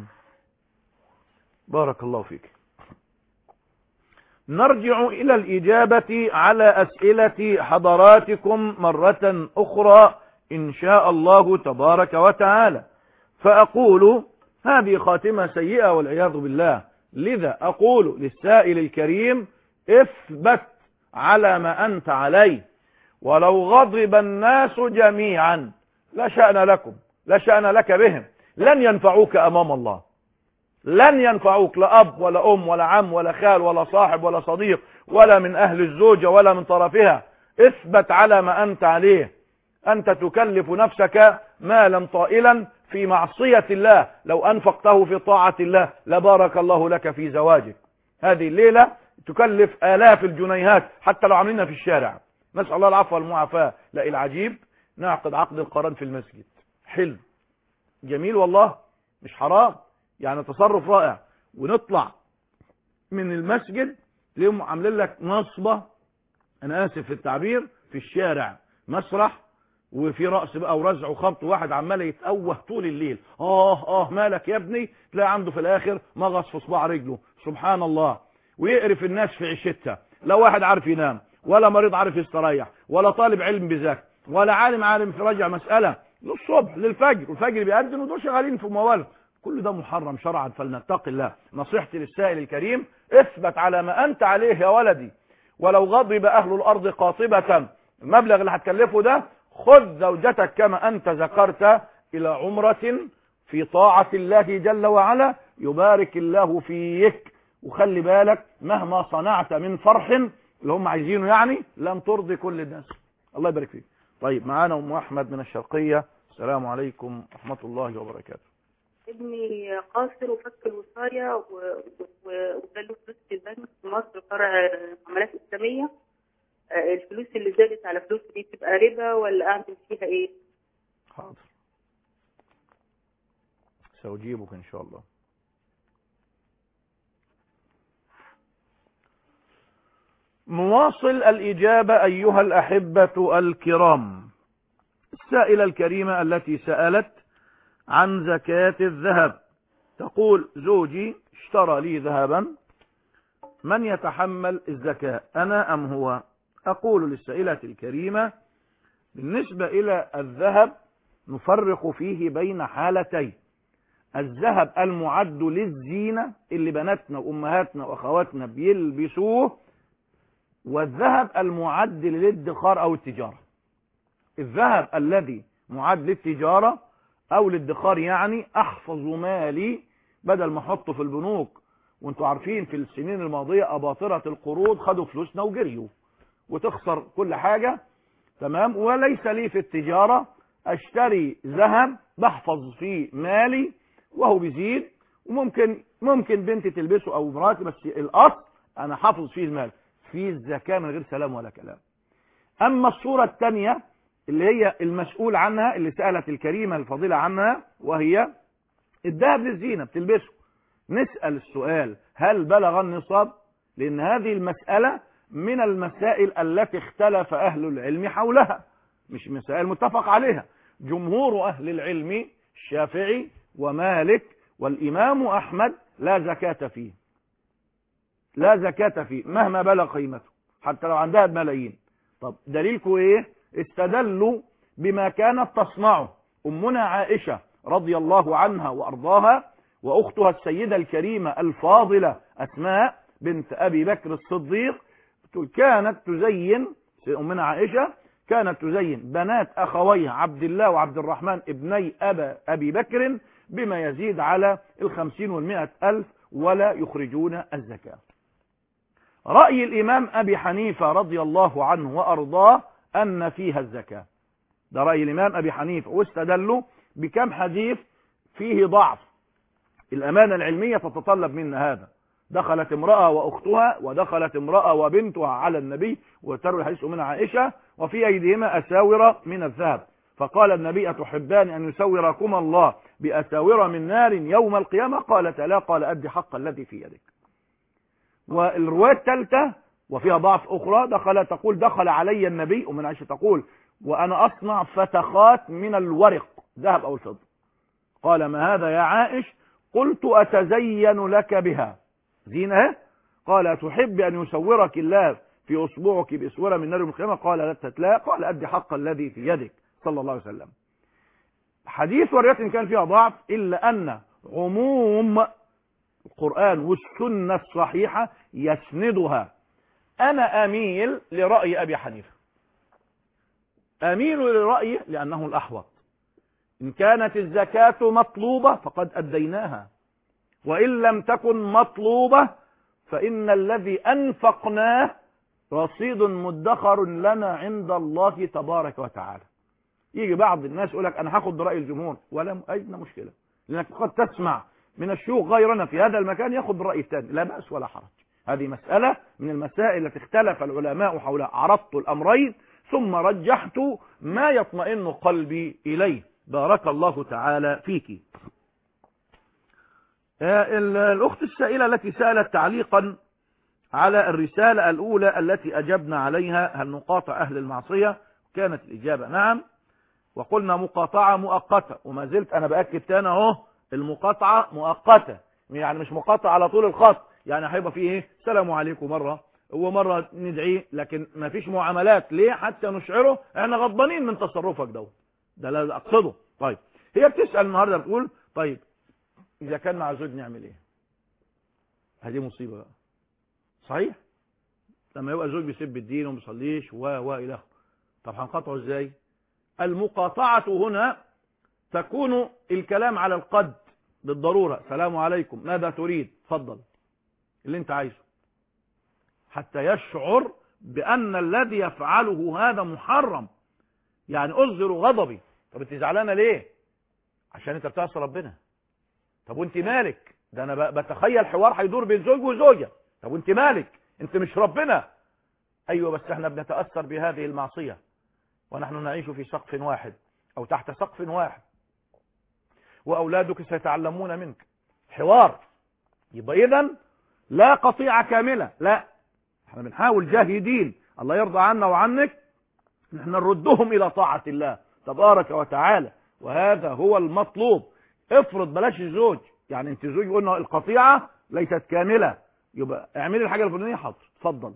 بارك الله فيك. نرجع إلى الإجابة على أسئلة حضراتكم مرة أخرى إن شاء الله تبارك وتعالى. فأقول هذه خاتمة سيئة والعياذ بالله، لذا أقول للسائل الكريم اثبت على ما أنت عليه، ولو غضب الناس جميعا لا شأن لكم، لا شأن لك بهم، لن ينفعوك أمام الله، لن ينفعوك، لا أب ولا أم ولا عم ولا خال ولا صاحب ولا صديق ولا من أهل الزوجة ولا من طرفها. اثبت على ما أنت عليه. أنت تكلف نفسك مالا طائلا في معصية الله، لو أنفقته في طاعة الله لبارك الله لك في زواجك. هذه الليلة تكلف آلاف الجنيهات حتى لو عاملينها في الشارع. نسأل الله العفو والمعافاة. لا العجيب نعقد عقد القران في المسجد، حلو جميل والله، مش حرام، يعني تصرف رائع. ونطلع من المسجد ليهم عاملين لك نصبة، انا اسف في التعبير، في الشارع مسرح، وفي رأس بقى ورزع وخبط، واحد عمال يتأوه طول الليل، مالك يا ابني، تلاقي عنده في الاخر مغص في صباع رجله، سبحان الله، ويقرف الناس في عيشتها. لا واحد عارف ينام، ولا مريض عارف يستريح، ولا طالب علم بذاكر، ولا عالم عالم في رجع مسألة للصبح للفجر، والفجر بيأذن ودول شغالين في موالهم. كل ده محرم شرعا، فلنتقي الله. نصيحتي للسائل الكريم اثبت على ما أنت عليه يا ولدي، ولو غضب أهل الأرض قاطبة، المبلغ اللي هتكلفه ده خذ زوجتك كما أنت ذكرت إلى عمرة في طاعة الله جل وعلا، يبارك الله فيك. وخلي بالك مهما صنعت من فرح اللي هم عايزينه يعني لن ترضي كل الناس. الله يبارك فيك. طيب معانا أم أحمد من الشرقية. السلام عليكم ورحمة الله وبركاته. ابني قاصر وفك الوصاية وجاله فلوس في البنك في مصر فرع عملات إسلامية. الفلوس اللي زادت على فلوس دي تبقى ربا ولا أعمل فيها إيه؟ حاضر سأجيبك إن شاء الله. نواصل الإجابة أيها الأحبة الكرام. السائلة الكريمة التي سألت عن زكاة الذهب تقول زوجي اشترى لي ذهبا، من يتحمل الزكاة أنا أم هو؟ أقول للسائلة الكريمة بالنسبة إلى الذهب نفرق فيه بين حالتين: الذهب المعد للزينة اللي بناتنا وأمهاتنا وأخواتنا بيلبسوه، والذهب المعد للادخار أو التجارة. الذهب الذي معد للتجارة أو للادخار يعني أحفظ مالي بدل ما أحطه في البنوك، وانتوا عارفين في السنين الماضية أباطرة القروض خدوا فلوسنا وجريوا وتخسر كل حاجة، تمام. وليس لي في التجارة، أشتري ذهب بحفظ فيه مالي وهو بيزيد، وممكن بنتي تلبسه أو مراتي، بس الأصل أنا حافظ فيه المال، فيه الزكاة من غير سلام ولا كلام. أما الصورة الثانية اللي هي المسؤول عنها اللي سألت الكريمة الفضيلة عنها، وهي الذهب للزينة بتلبسه، نسأل السؤال هل بلغ النصاب؟ لأن هذه المسألة من المسائل التي اختلف أهل العلم حولها، مش مسائل متفق عليها. جمهور أهل العلم الشافعي ومالك والإمام أحمد لا زكاة فيه، لا زكاة فيه مهما بلغ قيمته، حتى لو عندها بملايين. طب دليلكم ايه؟ استدلوا بما كانت تصنعه أمنا عائشة رضي الله عنها وأرضاها، وأختها السيدة الكريمة الفاضلة أسماء بنت أبي بكر الصديق، كانت تزين، أمنا عائشة كانت تزين بنات أخويها عبد الله وعبد الرحمن ابني أبي بكر بما يزيد على 50 و100 ألف ولا يخرجون الزكاة. رأي الإمام أبي حنيفة رضي الله عنه وأرضاه أن فيها الزكاة، ده رأي الإمام أبي حنيفة، واستدلوا بكم حديث فيه ضعف، الأمانة العلمية تتطلب منا هذا. دخلت امرأة وأختها ودخلت امرأة وبنتها على النبي، وتروي الحديث من عائشة، وفي أيديهما أساور من الذهب، فقال النبي أتحبان أن يسوركما الله بأساور من نار يوم القيامة؟ قالت لا. قال أدي حق الذي في يدك. والرواية الثالثة وفيها ضعف أخرى تقول دخل علي النبي، ومن عائشة تقول وأنا أصنع فتخات من الورق ذهب أو الفضة، قال ما هذا يا عائش؟ قلت أتزين لك بها زينة؟ قال تحب أن يسورك الله في أصبعك بأسورة من نار يوم القيامة؟ قال لا. قال أدي حق الذي في يدك صلى الله عليه وسلم. حديث ورواية كان فيها ضعف، إلا أن عموم القرآن والسنة الصحيحة يسندها. أنا أميل لرأي أبي حنيفة، أميل لرأيه لأنه الأحوط. إن كانت الزكاة مطلوبة فقد أديناها، وإن لم تكن مطلوبة فإن الذي أنفقناه رصيد مدخر لنا عند الله تبارك وتعالى. يجي بعض الناس يقول لك أنا هاخد برأي الجمهور، ولا أدنى مشكلة، لأنك قد تسمع من الشيوخ غيرنا في هذا المكان ياخد بالرأي الثاني، لا بأس ولا حرج. هذه مسألة من المسائل التي اختلف العلماء حولها. عرضت الأمرين ثم رجحت ما يطمئن قلبي إليه. بارك الله تعالى فيك. الأخت السائلة التي سألت تعليقا على الرسالة الأولى التي أجبنا عليها، هل نقاطع أهل المعصية؟ كانت الإجابة نعم، وقلنا مقاطعة مؤقتة، وما زلت أنا بأكد تاني أهو المقاطعة مؤقتة، يعني مش مقاطعة على طول الخط، يعني هيبقى فيه ايه السلام عليكم مرة ومرة ندعيه، لكن ما فيش معاملات. ليه؟ حتى نشعره احنا غضبانين من تصرفك ده لا أقصده. طيب هي بتسأل النهاردة بتقول طيب إذا كان مع زوج نعمل ايه؟ هذه مصيبة بقى. صحيح لما يبقى زوج بيسب الدين وما بيصليش وإلى آخره، طب هنقاطعه ازاي؟ المقاطعة هنا تكون الكلام على القد بالضرورة، سلام عليكم ماذا تريد؟ تفضل اللي انت عايزه، حتى يشعر بأن الذي يفعله هذا محرم. يعني أظهر غضبي. طب انت زعلانة ليه؟ عشان انت بتعصي ربنا. طب وانت مالك؟ ده انا بتخيل حوار هيدور بين زوج وزوجة. طب وانت مالك؟ انت مش ربنا. ايوه بس احنا بنتأثر بهذه المعصية ونحن نعيش في سقف واحد او تحت سقف واحد، واولادك سيتعلمون منك. حوار. يبقى اذا لا قطيعة كاملة، لا، احنا بنحاول جاهدين الله يرضى عنا وعنك نحن نردهم الى طاعة الله تبارك وتعالى، وهذا هو المطلوب. افرض بلاش الزوج، يعني انت زوج قلنا القطيعة ليست كاملة، يبقى اعملي الحاجة الفلانية حاضر اتفضل،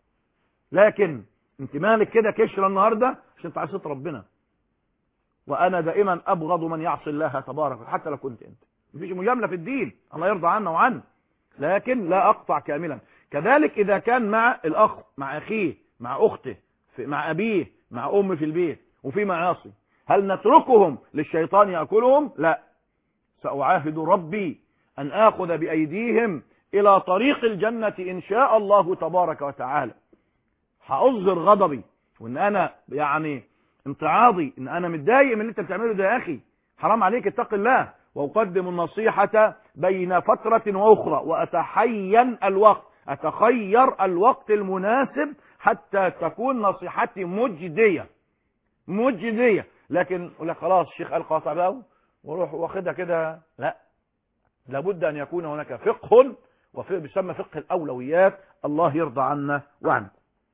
لكن انت مالك كده كشرة النهاردة عشان انت عصيت ربنا. وانا دائما ابغض من يعصي الله تبارك حتى لو كنت انت. مفيش مجاملة في الدين الله يرضى عنا وعنه، لكن لا اقطع كاملا. كذلك اذا كان مع الاخ، مع اخيه، مع اخته، مع ابيه، مع امه في البيت وفي معاصي، هل نتركهم للشيطان يأكلهم؟ لا، سأعاهد ربي ان اخذ بايديهم الى طريق الجنة ان شاء الله تبارك وتعالى. هأظهر غضبي وان انا يعني امتعاضي، ان انا متضايق من اللي انت بتعمله ده يا اخي، حرام عليك اتق الله. واقدم النصيحة بين فترة واخرى واتحين الوقت، اتخير الوقت المناسب حتى تكون نصيحتي مجدية. لكن اقول لك خلاص الشيخ قال قاطع بقى وروح واخدها كده، لا، لابد ان يكون هناك فقه، وفقه بيسمى فقه الاولويات. الله يرضى عنا وعنك.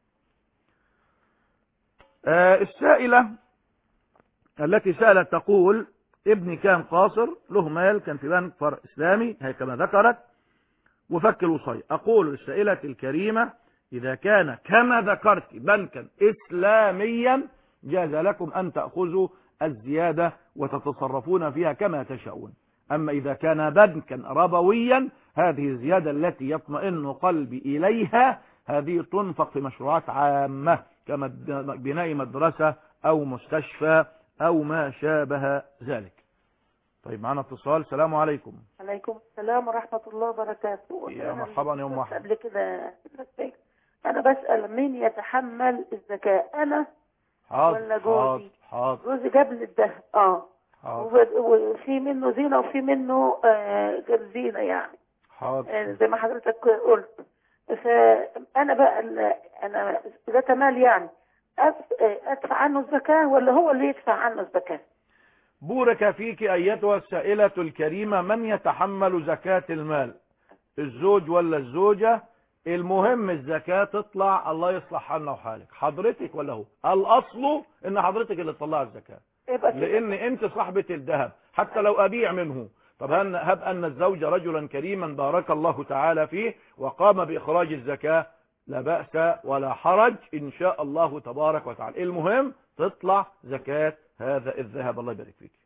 السائلة التي سألت تقول ابني كان قاصر، له مال، كان في بنك فرع إسلامي هي كما ذكرت، وفك الوصاية. أقول للسائلة الكريمة إذا كان كما ذكرت بنكا إسلاميا جاز لكم أن تأخذوا الزيادة وتتصرفون فيها كما تشاءون. أما إذا كان بنكا ربويا هذه الزيادة التي يطمئن قلبي إليها هذه تنفق في مشروعات عامة كما بناء مدرسة أو مستشفى أو ما شابه ذلك. طيب معنا اتصال. السلام عليكم. عليكم السلام ورحمة الله وبركاته. يا مرحبا يا أم أحمد. قبل كده أنا بسأل مين يتحمل الزكاة، أنا ولا جوزي؟ حاضر. جوزي جاب لي الذهب. وفي منه زينة وفي منه غير زينة يعني. حاضر. زي ما حضرتك قلت. فأنا بقى أنا ذات مال يعني أدفع عنه الزكاة ولا هو اللي يدفع عنه الزكاة؟ بورك فيك أيتها السائلة الكريمة. من يتحمل زكاة المال، الزوج ولا الزوجة؟ المهم الزكاة تطلع، الله يصلح حالنا وحالك، حضرتك ولا هو. الأصل إن حضرتك اللي تطلع الزكاة، لأن أنت صاحبة الذهب حتى لو أبيع منه. طب هب أن الزوج رجلا كريما بارك الله تعالى فيه وقام بإخراج الزكاة، لا بأس ولا حرج إن شاء الله تبارك وتعالى. المهم تطلع زكاة هذا الذهب. الله يبارك فيك.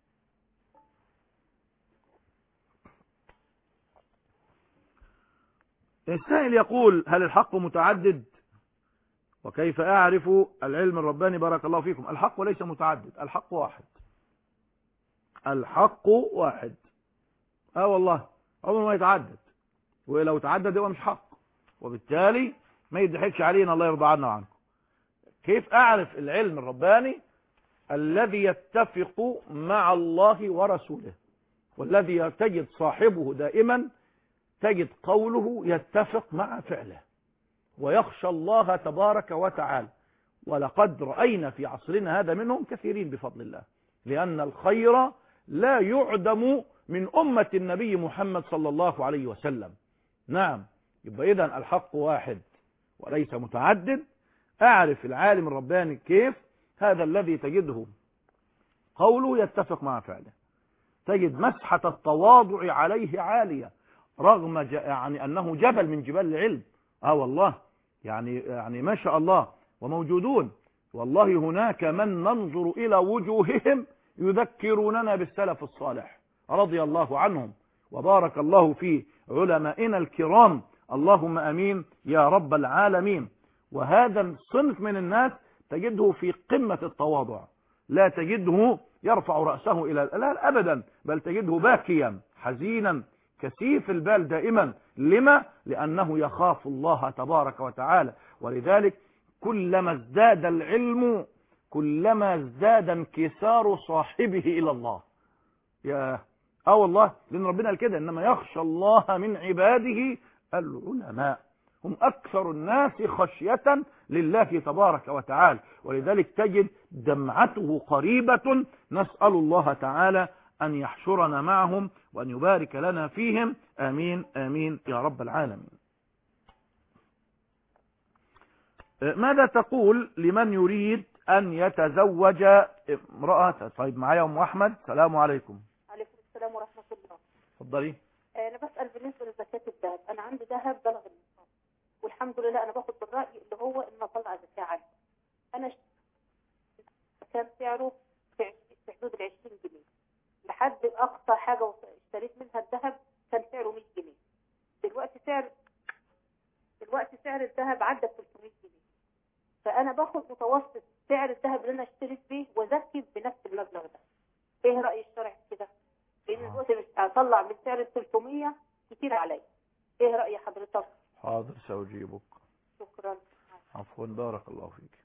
السائل يقول: هل الحق متعدد؟ وكيف أعرف العلم الرباني؟ بارك الله فيكم. الحق ليس متعدد، الحق واحد. الحق واحد. والله عمره ما يتعدد، ولو تعدد هو مش حق، وبالتالي ما يضحكش علينا. الله يرضى عنا وعنكم. كيف أعرف العلم الرباني؟ الذي يتفق مع الله ورسوله، والذي تجد صاحبه دائما تجد قوله يتفق مع فعله ويخشى الله تبارك وتعالى. ولقد رأينا في عصرنا هذا منهم كثيرين بفضل الله، لأن الخير لا يعدم من أمة النبي محمد صلى الله عليه وسلم. نعم، يبقى إذن الحق واحد وليس متعدد. أعرف العالم الرباني كيف؟ هذا الذي تجده قوله يتفق مع فعله، تجد مسحة التواضع عليه عالية رغم يعني أنه جبل من جبال العلم. والله يعني ما شاء الله، وموجودون والله. هناك من ننظر إلى وجوههم يذكروننا بالسلف الصالح رضي الله عنهم، وبارك الله في علمائنا الكرام. اللهم أمين يا رب العالمين. وهذا الصنف من الناس تجده في قمة التواضع، لا تجده يرفع رأسه إلى لا أبدا، بل تجده باكيا حزينا كثيف البال دائما. لما؟ لأنه يخاف الله تبارك وتعالى. ولذلك كلما ازداد العلم كلما ازداد انكسار صاحبه إلى الله. يا والله، لأن ربنا قال كده: إنما يخشى الله من عباده العلماء، هم أكثر الناس خشية لله تبارك وتعالى. ولذلك تجد دمعته قريبة. نسأل الله تعالى أن يحشرنا معهم وأن يبارك لنا فيهم. آمين آمين يا رب العالمين. ماذا تقول لمن يريد أن يتزوج امرأة؟ طيب، معايا أم أحمد. السلام عليكم. عليكم السلام ورحمة الله. اتفضلي. أنا بسأل بالنسبة لزكاة الذهب. أنا عندي ذهب بلغ النصاب، والحمد لله أنا باخد بالرأي اللي هو إن أطلع زكاة عنه. أنا كان سعره في حدود 20 جنيه لحد أقصى حاجة اشتريت منها الذهب كان سعره 100 جنيه. دلوقتي سعر الذهب عدى 300 جنيه. فأنا باخد متوسط سعر الذهب اللي أنا اشتريت بيه وزكي بنفس المبلغ ده. إيه رأي الشرع كده؟ لأن دلوقتي مش هطلع من سعر 300 كتير عليا. إيه رأي حضرتك؟ حاضر، سأجيبك. شكرا. عفوا، بارك الله فيك.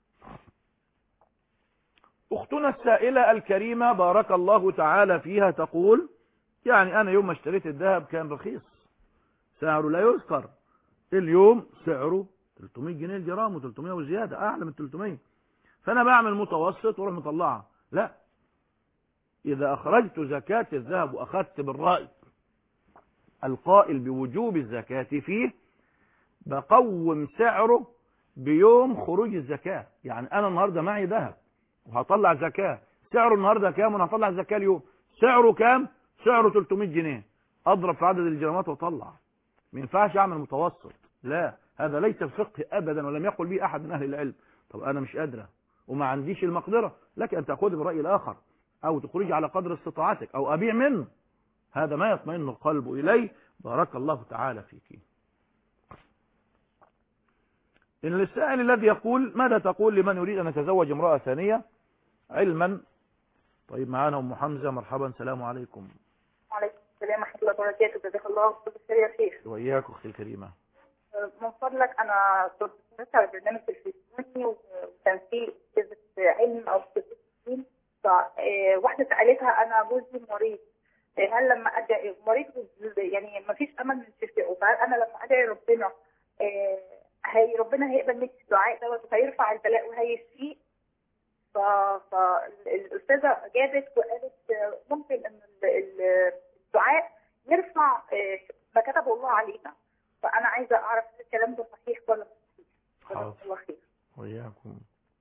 أختنا السائلة الكريمة بارك الله تعالى فيها تقول: يعني أنا يوم ما اشتريت الذهب كان رخيص، سعره لا يذكر، اليوم سعره 300 جنيه الجرام، و300 وزيادة، أعلى من 300. فأنا بعمل متوسط وأروح مطلعها. لا، إذا أخرجت زكاة الذهب وأخذت بالرأي القائل بوجوب الزكاة فيه، بقوم سعره بيوم خروج الزكاة. يعني أنا النهاردة معي ذهب وهطلع زكاة، سعره النهاردة كام وأنا هطلع زكاة اليوم؟ سعره كام؟ سعره 300 جنيه. أضرب في عدد الجرامات وأطلع. ما ينفعش أعمل متوسط، لا، هذا ليس فقه أبدا، ولم يقل به أحد من أهل العلم. طب أنا مش قادرة وما عنديش المقدرة، لك أن تأخذ بالرأي الآخر، أو تخرج على قدر استطاعتك، أو أبيع منه. هذا ما يطمئن القلب إليه. بارك الله تعالى فيك. إن السائل الذي يقول: ماذا تقول لمن يريد أن يتزوج امرأة ثانية علما؟ طيب، معانا أم حمزة. مرحبا، السلام عليكم. وعليكم السلام ورحمة الله وبركاته. جزاك الله كل خير يا شيخ. وإياك أختي الكريمة. من فضلك، أنا كنت سمعت على برنامج تلفزيوني وكان فيه أستاذة علم أو أستاذة دين واحده سالتها انا جوزي مريض، هل لما ادعي مريض يعني ما فيش امل من شفائه، فهل انا لما ادعي ربنا ربنا هيقبل مني الدعاء دوت وهيرفع البلاء وهيشفيه؟ فالاستاذه جابت وقالت ممكن ان الدعاء يرفع ما كتبه الله علينا، فانا عايزه اعرف الكلام ده صحيح ولا مش صحيح. جزاك الله خير. وإياكم.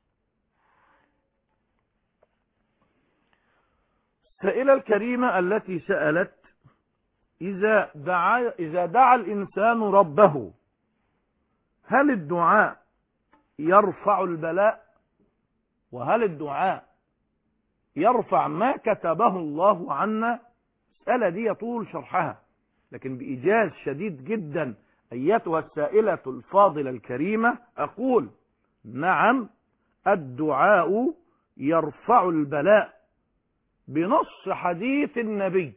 السائلة الكريمة التي سألت: إذا دعا الإنسان ربه هل الدعاء يرفع البلاء؟ وهل الدعاء يرفع ما كتبه الله عنا؟ السألة دي يطول شرحها، لكن بإيجاز شديد جدا أيتها السائلة الفاضلة الكريمة أقول: نعم، الدعاء يرفع البلاء بنص حديث النبي: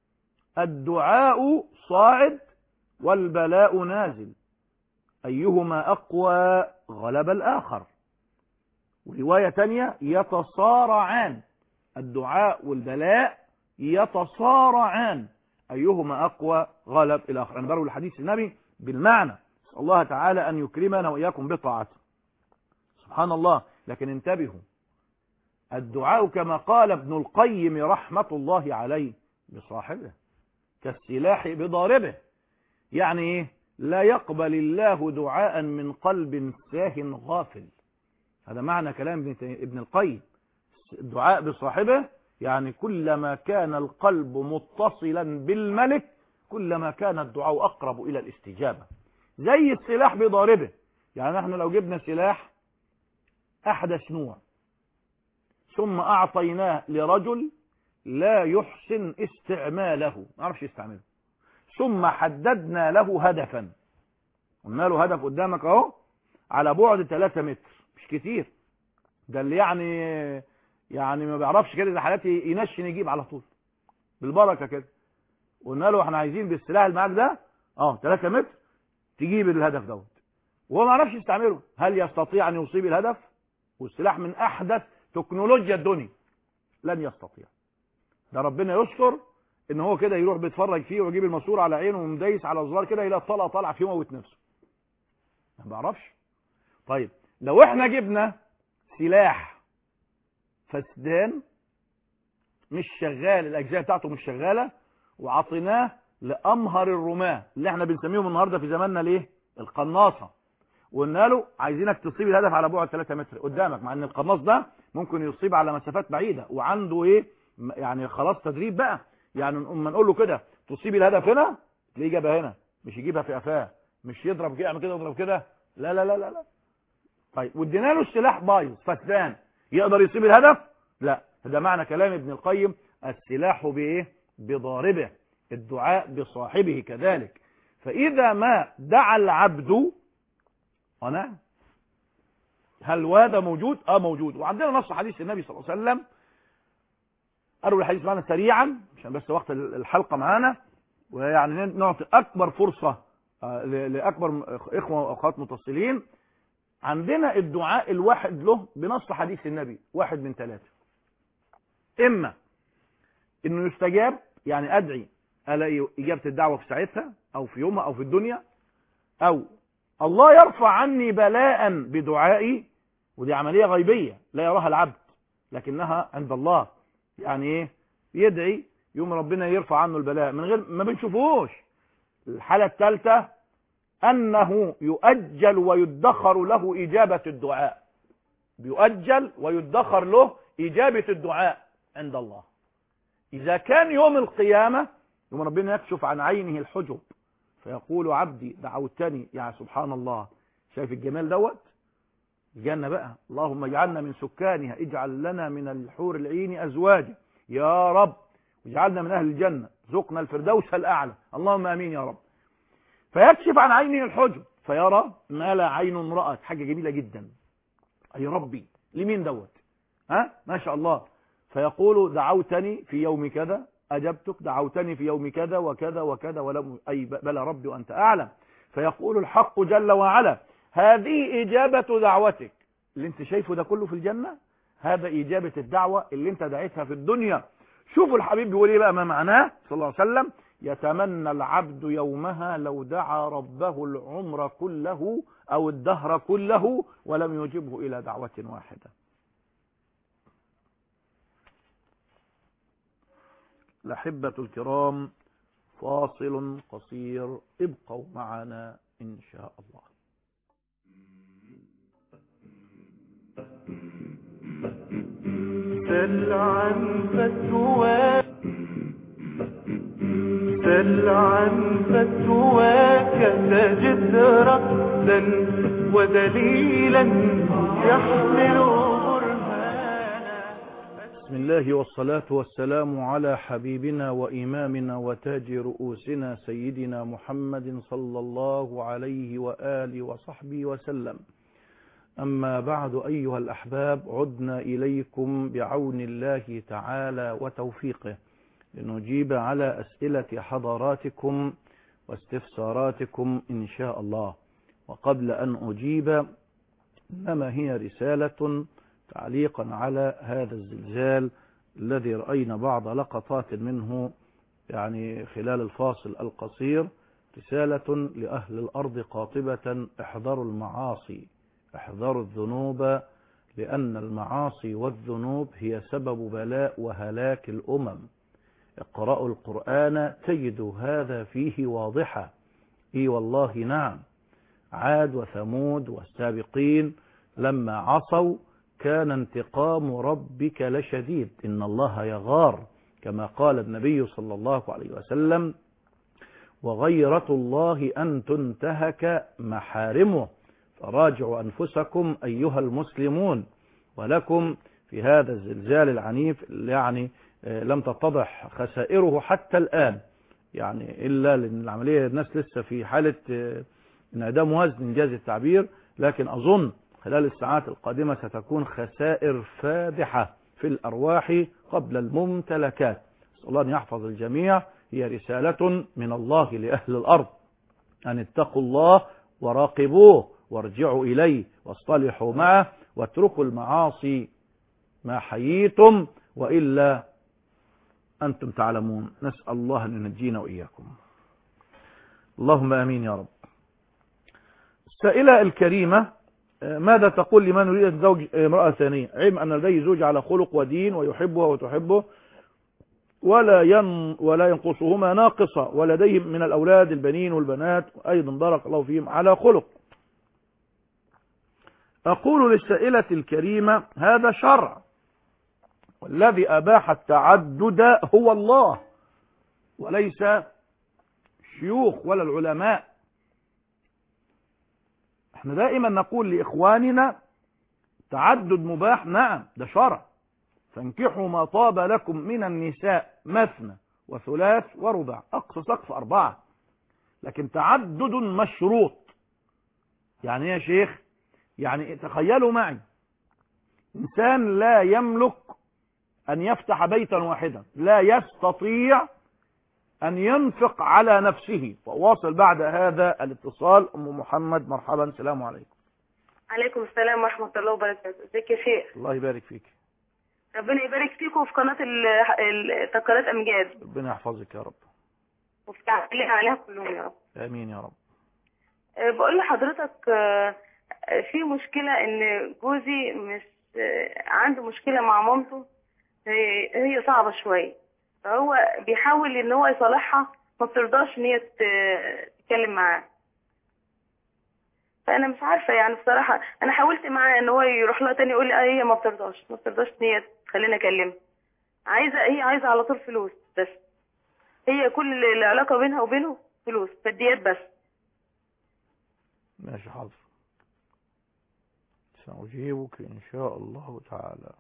الدعاء صاعد والبلاء نازل، أيهما أقوى غلب الآخر. ورواية تانية: يتصارعان، الدعاء والبلاء يتصارعان، أيهما أقوى غلب الآخر. أنا بروي الحديث النبي بالمعنى، نسأل الله تعالى أن يكرمنا وإياكم بطاعته. سبحان الله. لكن انتبهوا، الدعاء كما قال ابن القيم رحمة الله عليه بصاحبه كالسلاح بضاربه. يعني إيه؟ لا يقبل الله دعاء من قلب ساه غافل. هذا معنى كلام ابن القيم. الدعاء بصاحبه يعني كلما كان القلب متصلا بالملك كلما كان الدعاء أقرب إلى الاستجابة. زي السلاح بضاربه، يعني احنا لو جبنا سلاح أحدث نوع ثم أعطيناه لرجل لا يحسن استعماله، ما يعرفش يستعمله، ثم حددنا له هدفا، قلنا له هدف قدامك اهو على بعد 3 متر، مش كتير، ده اللي يعني ما بيعرفش كده زي حالاتي ينشن يجيب على طول بالبركه كده. قلنا له احنا عايزين بالسلاح اللي معاك ده 3 متر تجيب الهدف دوت، وهو ما يعرفش يستعمله. هل يستطيع ان يصيب الهدف؟ والسلاح من احدث تكنولوجيا الدنيا، لن يستطيع. ده ربنا يشكر ان هو كده يروح بيتفرج فيه ويجيب الماسوره على عينه ومدايس على الزرار كده يلاقي الطلقه طالعه فيه ويموت نفسه، ما بيعرفش. طيب لو احنا جبنا سلاح فسدان مش شغال، الاجزاء بتاعته مش شغاله، وعطيناه لامهر الرماه اللي احنا بنسميهم النهارده في زماننا ليه القناصه، وقلنا له عايزينك تصيب الهدف على بعد 3 متر قدامك، مع ان القناص ده ممكن يصيب على مسافات بعيده وعنده يعني خلاص تدريب بقى، يعني اما نقول له كده تصيب الهدف هنا تلاقيه جابها هنا، مش يجيبها في قفاه، مش يضرب كده يعمل كده يضرب كده، لا لا لا لا لا. طيب وادينا له السلاح بايظ فسدان يقدر يصيب الهدف؟ لا. ده معنى كلام ابن القيم: السلاح بضاربه، الدعاء بصاحبه كذلك. فإذا ما دعا العبد نعم. هل هذا موجود؟ موجود. وعندنا نص حديث النبي صلى الله عليه وسلم، أروي الحديث معنا سريعا عشان بس وقت الحلقة معانا، ويعني نعطي أكبر فرصة لأكبر إخوة وأخوات متصلين. عندنا الدعاء الواحد له بنص حديث النبي 1 من 3: إما إنه يستجاب، يعني أدعي ألاقي إجابة الدعوة في ساعتها أو في يومها أو في الدنيا، أو الله يرفع عني بلاء بدعائي، ودي عملية غيبية لا يراها العبد لكنها عند الله. يعني ايه؟ يدعي يوم ربنا يرفع عنه البلاء من غير ما بنشوفوش. الحالة الثالثة أنه يؤجل ويدخر له إجابة الدعاء، بيؤجل ويدخر له إجابة الدعاء عند الله. إذا كان يوم القيامة يوم ربنا يكشف عن عينه الحجب فيقول عبدي دعوتني، يعني سبحان الله، شايف الجمال دوت؟ الجنة بقى، اللهم اجعلنا من سكانها، اجعل لنا من الحور العين أزواجا يا رب، واجعلنا من أهل الجنة، ذقنا الفردوس الأعلى، اللهم آمين يا رب. فيكشف عن عينه الحجب فيرى ما لا عين رأت، حاجة جميلة جدا. أي ربي لمين دوت؟ ما شاء الله. فيقول دعوتني في يوم كذا أجبتك، دعوتني في يوم كذا وكذا وكذا ولم أي بلى ربي وأنت أعلم. فيقول الحق جل وعلا: هذه إجابة دعوتك، اللي انت شايفه ده كله في الجنة، هذا إجابة الدعوة اللي انت دعيتها في الدنيا. شوفوا الحبيب بيقول ايه بقى ما معناه صلى الله عليه وسلم: يتمنى العبد يومها لو دعا ربه العمر كله أو الدهر كله ولم يجبه إلى دعوة واحدة. الأحبة الكرام، فاصل قصير، ابقوا معنا إن شاء الله. سل عن فتواك، سل عن فتواك تجد رأسا ودليلا يحمل برهانا. بسم الله والصلاة والسلام على حبيبنا وإمامنا وتاج رؤوسنا سيدنا محمد صلى الله عليه وآله وصحبه وسلم. أما بعد أيها الأحباب، عدنا إليكم بعون الله تعالى وتوفيقه لنجيب على أسئلة حضراتكم واستفساراتكم إن شاء الله. وقبل أن أجيب، إنما هي رسالة تعليقا على هذا الزلزال الذي رأينا بعض لقطات منه يعني خلال الفاصل القصير. رسالة لأهل الأرض قاطبة: احذروا المعاصي، احذروا الذنوب، لأن المعاصي والذنوب هي سبب بلاء وهلاك الأمم. اقرأوا القرآن تجدوا هذا فيه واضحة. اي والله نعم، عاد وثمود والسابقين لما عصوا كان انتقام ربك لشديد، إن الله يغار، كما قال النبي صلى الله عليه وسلم: وغيرة الله أن تنتهك محارمه، فراجعوا أنفسكم أيها المسلمون. ولكم في هذا الزلزال العنيف يعني لم تتضح خسائره حتى الآن، يعني إلا لأن العملية الناس لسه في حالة انعدام وزن إنجاز التعبير، لكن أظن خلال الساعات القادمة ستكون خسائر فادحة في الأرواح قبل الممتلكات. أسأل الله أن يحفظ الجميع. هي رسالة من الله لأهل الأرض أن اتقوا الله وراقبوه وارجعوا إليه واصطلحوا معه واتركوا المعاصي ما حييتم، وإلا أنتم تعلمون. نسأل الله أن ينجينا وإياكم، اللهم آمين يا رب. السائلة الكريمة: ماذا تقول لمن يريد أن يتزوج امرأة ثانية، علم أن لديه زوج على خلق ودين ويحبها وتحبه ولا ينقصهما ناقصة، ولديهم من الأولاد البنين والبنات أيضا بارك الله فيهم على خلق؟ أقول للسائلة الكريمة: هذا شرع، والذي أباح التعدد هو الله وليس الشيوخ ولا العلماء. احنا دائما نقول لإخواننا: تعدد مباح، نعم ده شرع، فانكحوا ما طاب لكم من النساء مثنى وثلاث ورباع، أقصى سقف 4. لكن تعدد مشروط. يعني ايه يا شيخ؟ يعني تخيلوا معي إنسان لا يملك أن يفتح بيتا واحدا، لا يستطيع أن ينفق على نفسه. فواصل بعد هذا الاتصال. أم محمد، مرحبا، السلام عليكم. عليكم السلام ورحمة الله وبركاته. ازيك يا شيخ؟ الله يبارك فيك. ربنا يبارك فيكم في قناة تذكارات أمجاد. ربنا يحفظك يا رب وفتح عليها كلهم يا رب. آمين يا رب. بقول لحضرتك في مشكلة إن جوزي مش عنده مشكلة مع مامته، هي صعبة شوية، فهو بيحاول إن هو يصالحها، ما بترضاش إن هي تتكلم معاه. فأنا مش عارفة يعني بصراحة، أنا حاولت معاه إن هو يروح لها تاني، يقول لي هي ما بترضاش إن هي تخلينا أكلمها. هي عايزة على طول فلوس بس، هي كل العلاقة بينها وبينه فلوس فديات بس. ماشي، حاضر، سأجيبك إن شاء الله تعالى.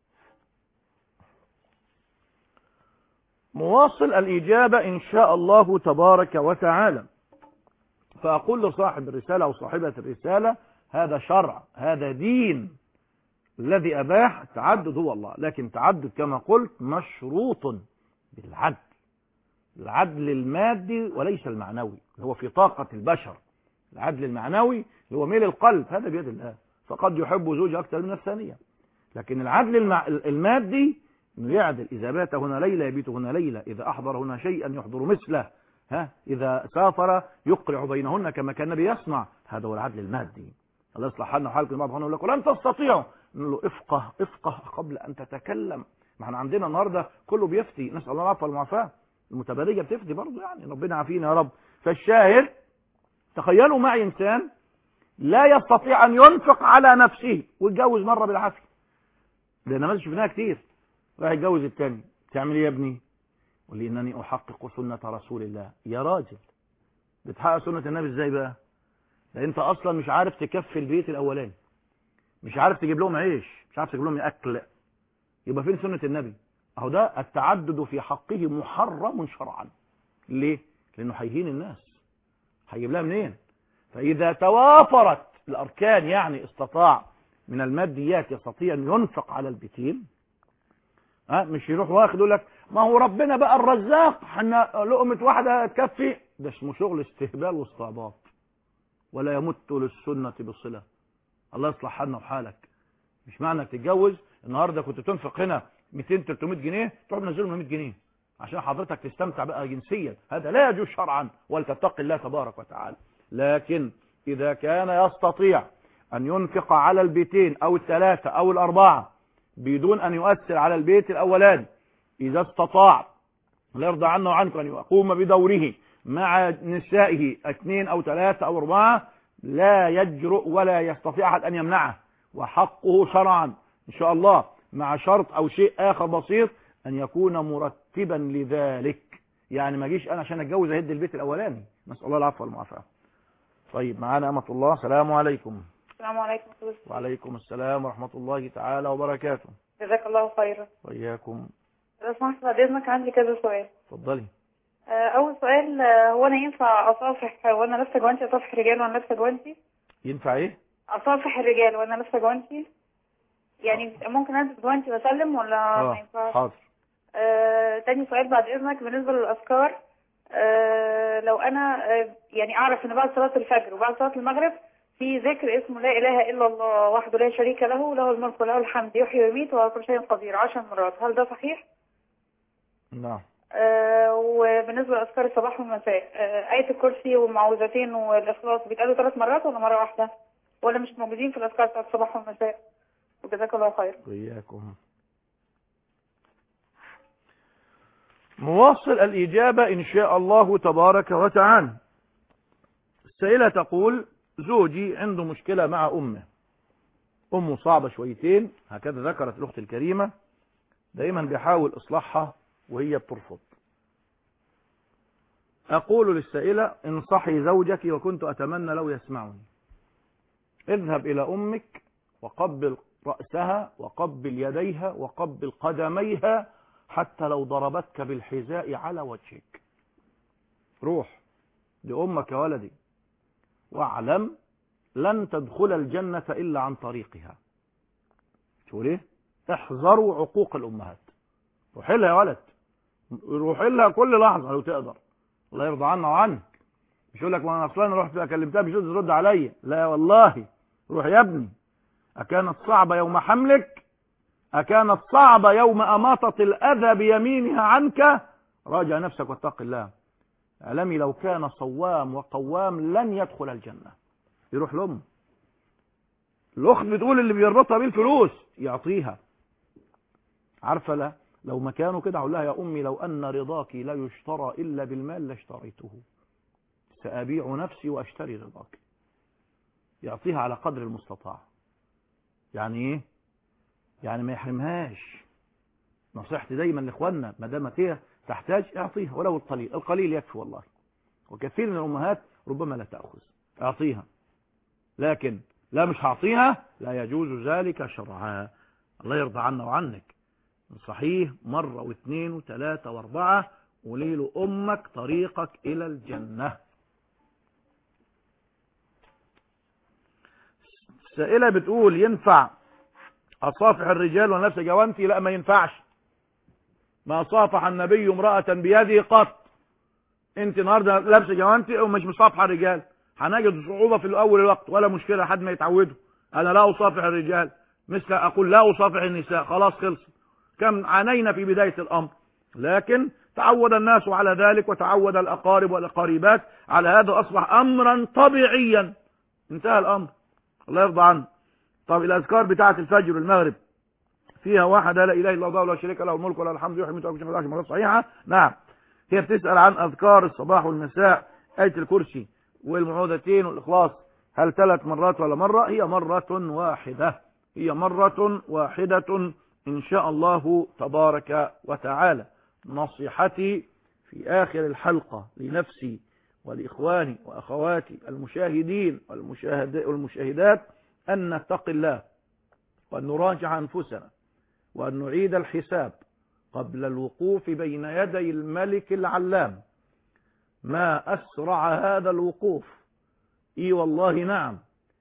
مواصل الإجابة إن شاء الله تبارك وتعالى. فأقول لصاحب الرسالة أو صاحبة الرسالة: هذا شرع، هذا دين. الذي أباح التعدد هو الله، لكن تعدد كما قلت مشروط بالعدل، العدل المادي وليس المعنوي، هو في طاقة البشر. العدل المعنوي اللي هو ميل القلب، هذا بيد الله، فقد يحب زوجه أكثر من الثانية، لكن العدل المادي انه يعدل، اذا بات هنا ليله يبيت هنا ليله، اذا احضر هنا شيئا يحضر مثله، اذا سافر يقرع بينهن كما كان النبي يصنع. هذا هو العدل المادي. الله يصلح حالنا وحالكم. بعض يقول لك ولن تستطيعوا، نقول له افقه قبل ان تتكلم. ما احنا عندنا النهارده كله بيفتي، نسال الله العفو والمعافاه، المتبرجه بتفتي برضه، يعني ربنا يعافينا يا رب. فالشاهد تخيلوا معي انسان لا يستطيع ان ينفق على نفسه ويتجوز مره بالعافيه، ده نماذج شفناها كتير. راح يتجوز الثاني، تعمل ايه يا ابني؟ يقول لي انني احقق سنه رسول الله. يا راجل بتحقق سنه النبي ازاي بقى؟ ده انت اصلا مش عارف تكفي البيت الاولاني، مش عارف تجيب لهم عيش، مش عارف تجيب لهم اكل، يبقى فين سنه النبي؟ اهو ده التعدد في حقه محرم شرعا. ليه؟ لانه هيهين الناس، هيجيب لها منين؟ فاذا توافرت الاركان، يعني استطاع من الماديات يستطيع ان ينفق على البيتين، مش يروح واخد يقول لك ما هو ربنا بقى الرزاق، احنا لقمه واحده تكفي. ده اسمه شغل استهبال واستعباط، ولا يمت للسنه بصله. الله يصلح حالنا وحالك. مش معنى انك تتجوز النهارده كنت تنفق هنا 200 300 جنيه تروح منزلهم 100 جنيه عشان حضرتك تستمتع بقى جنسيا، هذا لا يجوز شرعا، ولتتقي الله تبارك وتعالى. لكن اذا كان يستطيع ان ينفق على البيتين او الثلاثه او الاربعه بدون ان يؤثر على البيت الاولاني، اذا استطاع لا يرضى عنه وعنكم ان يقوم بدوره مع نسائه 2 أو 3 أو 4، لا يجرؤ ولا يستطيع احد ان يمنعه، وحقه شرعا ان شاء الله، مع شرط او شيء اخر بسيط، ان يكون مرتبا لذلك. يعني ما اجيش انا عشان اتجوز اهد البيت الاولاني، نسال الله العفو والمعافاه. طيب معانا امة الله. السلام عليكم. السلام عليكم. وعليكم السلام ورحمة الله تعالى وبركاته. جزاك الله خيرا. وإياكم. لو سمحت بعد إذنك عندي كذا سؤال. اتفضلي. أول سؤال، هو أنا ينفع أصافح وأنا لابسة جوانتي؟ أصافح رجال وأنا لابسة جوانتي؟ ينفع إيه؟ أصافح الرجال وأنا لابسة جوانتي؟ يعني ممكن ألبس جوانتي وأسلم ولا ما ينفعش؟ حاضر. تاني سؤال بعد إذنك بالنسبة للأذكار، لو أنا يعني أعرف إن بعد صلاة الفجر وبعد صلاة المغرب في ذكر اسمه لا إله إلا الله وحده لا شريك له، له الملك وله الحمد يحيي ويميت وهو كل شيء قدير 10 مرات، هل ده صحيح؟ نعم. وبالنسبة لأذكار الصباح والمساء، آية الكرسي والمعوذتين والإخلاص بيتقالوا 3 مرات ولا مرة واحدة؟ ولا مش موجودين في الأذكار بتاعت الصباح والمساء؟ وجزاك الله خير. وإياكم. مواصل الإجابة إن شاء الله تبارك وتعالى. السائلة تقول زوجي عنده مشكلة مع أمه صعبة شويتين، هكذا ذكرت الأخت الكريمة، دائما بيحاول إصلاحها وهي بترفض. أقول للسائلة انصحي زوجك، وكنت أتمنى لو يسمعني. اذهب إلى أمك وقبل رأسها وقبل يديها وقبل قدميها، حتى لو ضربتك بالحذاء على وجهك. روح لأمك يا ولدي، واعلم لن تدخل الجنة إلا عن طريقها. شو ليه؟ احذروا عقوق الأمهات. روح لها يا ولد، روح لها كل لحظة لو تقدر، الله يرضى عنا وعنك. مش يقول لك ما انا اصلا رحت كلمتها مش ترد عليا، لا والله، روح يا ابني. أكانت صعبة يوم حملك؟ أكانت صعبة يوم أماطة الأذى بيمينها عنك؟ راجع نفسك واتق الله. اعلمي لو كان صوام وقوام لن يدخل الجنة. يروح لأمه. الأخت بتقول اللي بيربطها بالفلوس يعطيها. عارفة لا لو مكانه كده أقول لها يا أمي لو أن رضاك لا يشترى إلا بالمال لاشتريته، سأبيع نفسي وأشتري رضاك. يعطيها على قدر المستطاع. يعني إيه؟ يعني ما يحرمهاش. نصيحتي دايما لإخواننا ما دامت هي تحتاج اعطيها ولو القليل، القليل يكفي والله. وكثير من الأمهات ربما لا تأخذ، اعطيها. لكن لا مش هعطيها، لا يجوز ذلك شرعا. الله يرضى عنا وعنك. صحيح مرة واثنين وثلاثة واربعة، قولي له أمك طريقك إلى الجنة. السائلة بتقول ينفع أصافح الرجال وانا لابسه جوانتي؟ لا ما ينفعش. ما صافح النبي امرأة بيده قط. انت النهارده لابسه جوانتي ومش مصافحه الرجال، هنجد صعوبة في الأول الوقت، ولا مشكلة لحد ما يتعودوا. أنا لا أصافح الرجال، مثل أقول لا أصافح النساء، خلاص خلص، كم عانينا في بداية الأمر، لكن تعود الناس على ذلك وتعود الأقارب والأقاربات على هذا، أصبح أمرا طبيعيا، انتهى الأمر. الله يرضى عنه. طب الأذكار بتاعة الفجر والمغرب فيها واحد لا إله إلا الله ولا شريك له الملك ولا الحمد يحيي ويميت ويحيي 10 مرات صحيحة؟ نعم. هي بتسأل عن أذكار الصباح والمساء، آية الكرسي والمعوذتين والإخلاص، هل 3 مرات ولا مرة؟ هي مرة واحدة، هي مرة واحدة إن شاء الله تبارك وتعالى. نصيحتي في آخر الحلقة لنفسي ولإخواني وأخواتي المشاهدين والمشاهدات أن نتقي الله وأن نراجع أنفسنا وأن نعيد الحساب قبل الوقوف بين يدي الملك العلام. ما أسرع هذا الوقوف، إي والله نعم.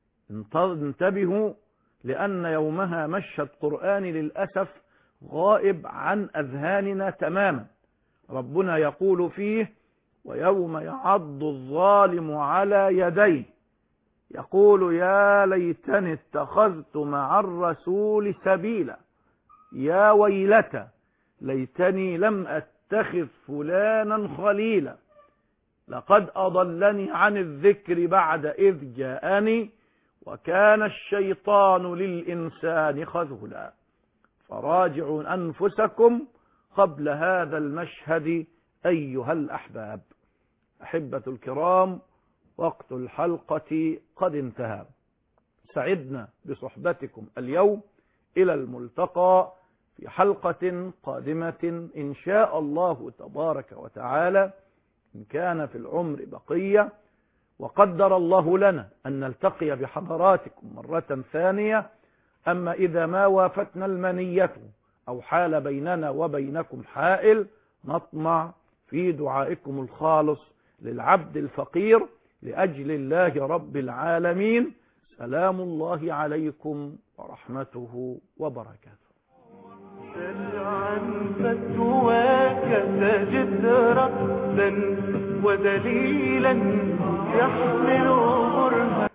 انتبهوا، لأن يومها مشهد قرآني للأسف غائب عن أذهاننا تماما. ربنا يقول فيه: ويوم يعض الظالم على يديه يقول يا ليتني اتخذت مع الرسول سبيلا، يا ويلتى ليتني لم أتخذ فلانا خليلا، لقد أضلني عن الذكر بعد إذ جاءني وكان الشيطان للإنسان خذولا. فراجعوا أنفسكم قبل هذا المشهد أيها الأحباب. أحبة الكرام، وقت الحلقة قد انتهى. سعدنا بصحبتكم اليوم، إلى الملتقى في حلقة قادمة إن شاء الله تبارك وتعالى، إن كان في العمر بقية وقدر الله لنا أن نلتقي بحضراتكم مرة ثانية. أما إذا ما وافتنا المنية أو حال بيننا وبينكم حائل، نطمع في دعائكم الخالص للعبد الفقير لأجل الله رب العالمين. سلام الله عليكم ورحمته وبركاته. سل عن فتواك تجد رأسا ودليلا يحمل برهانا.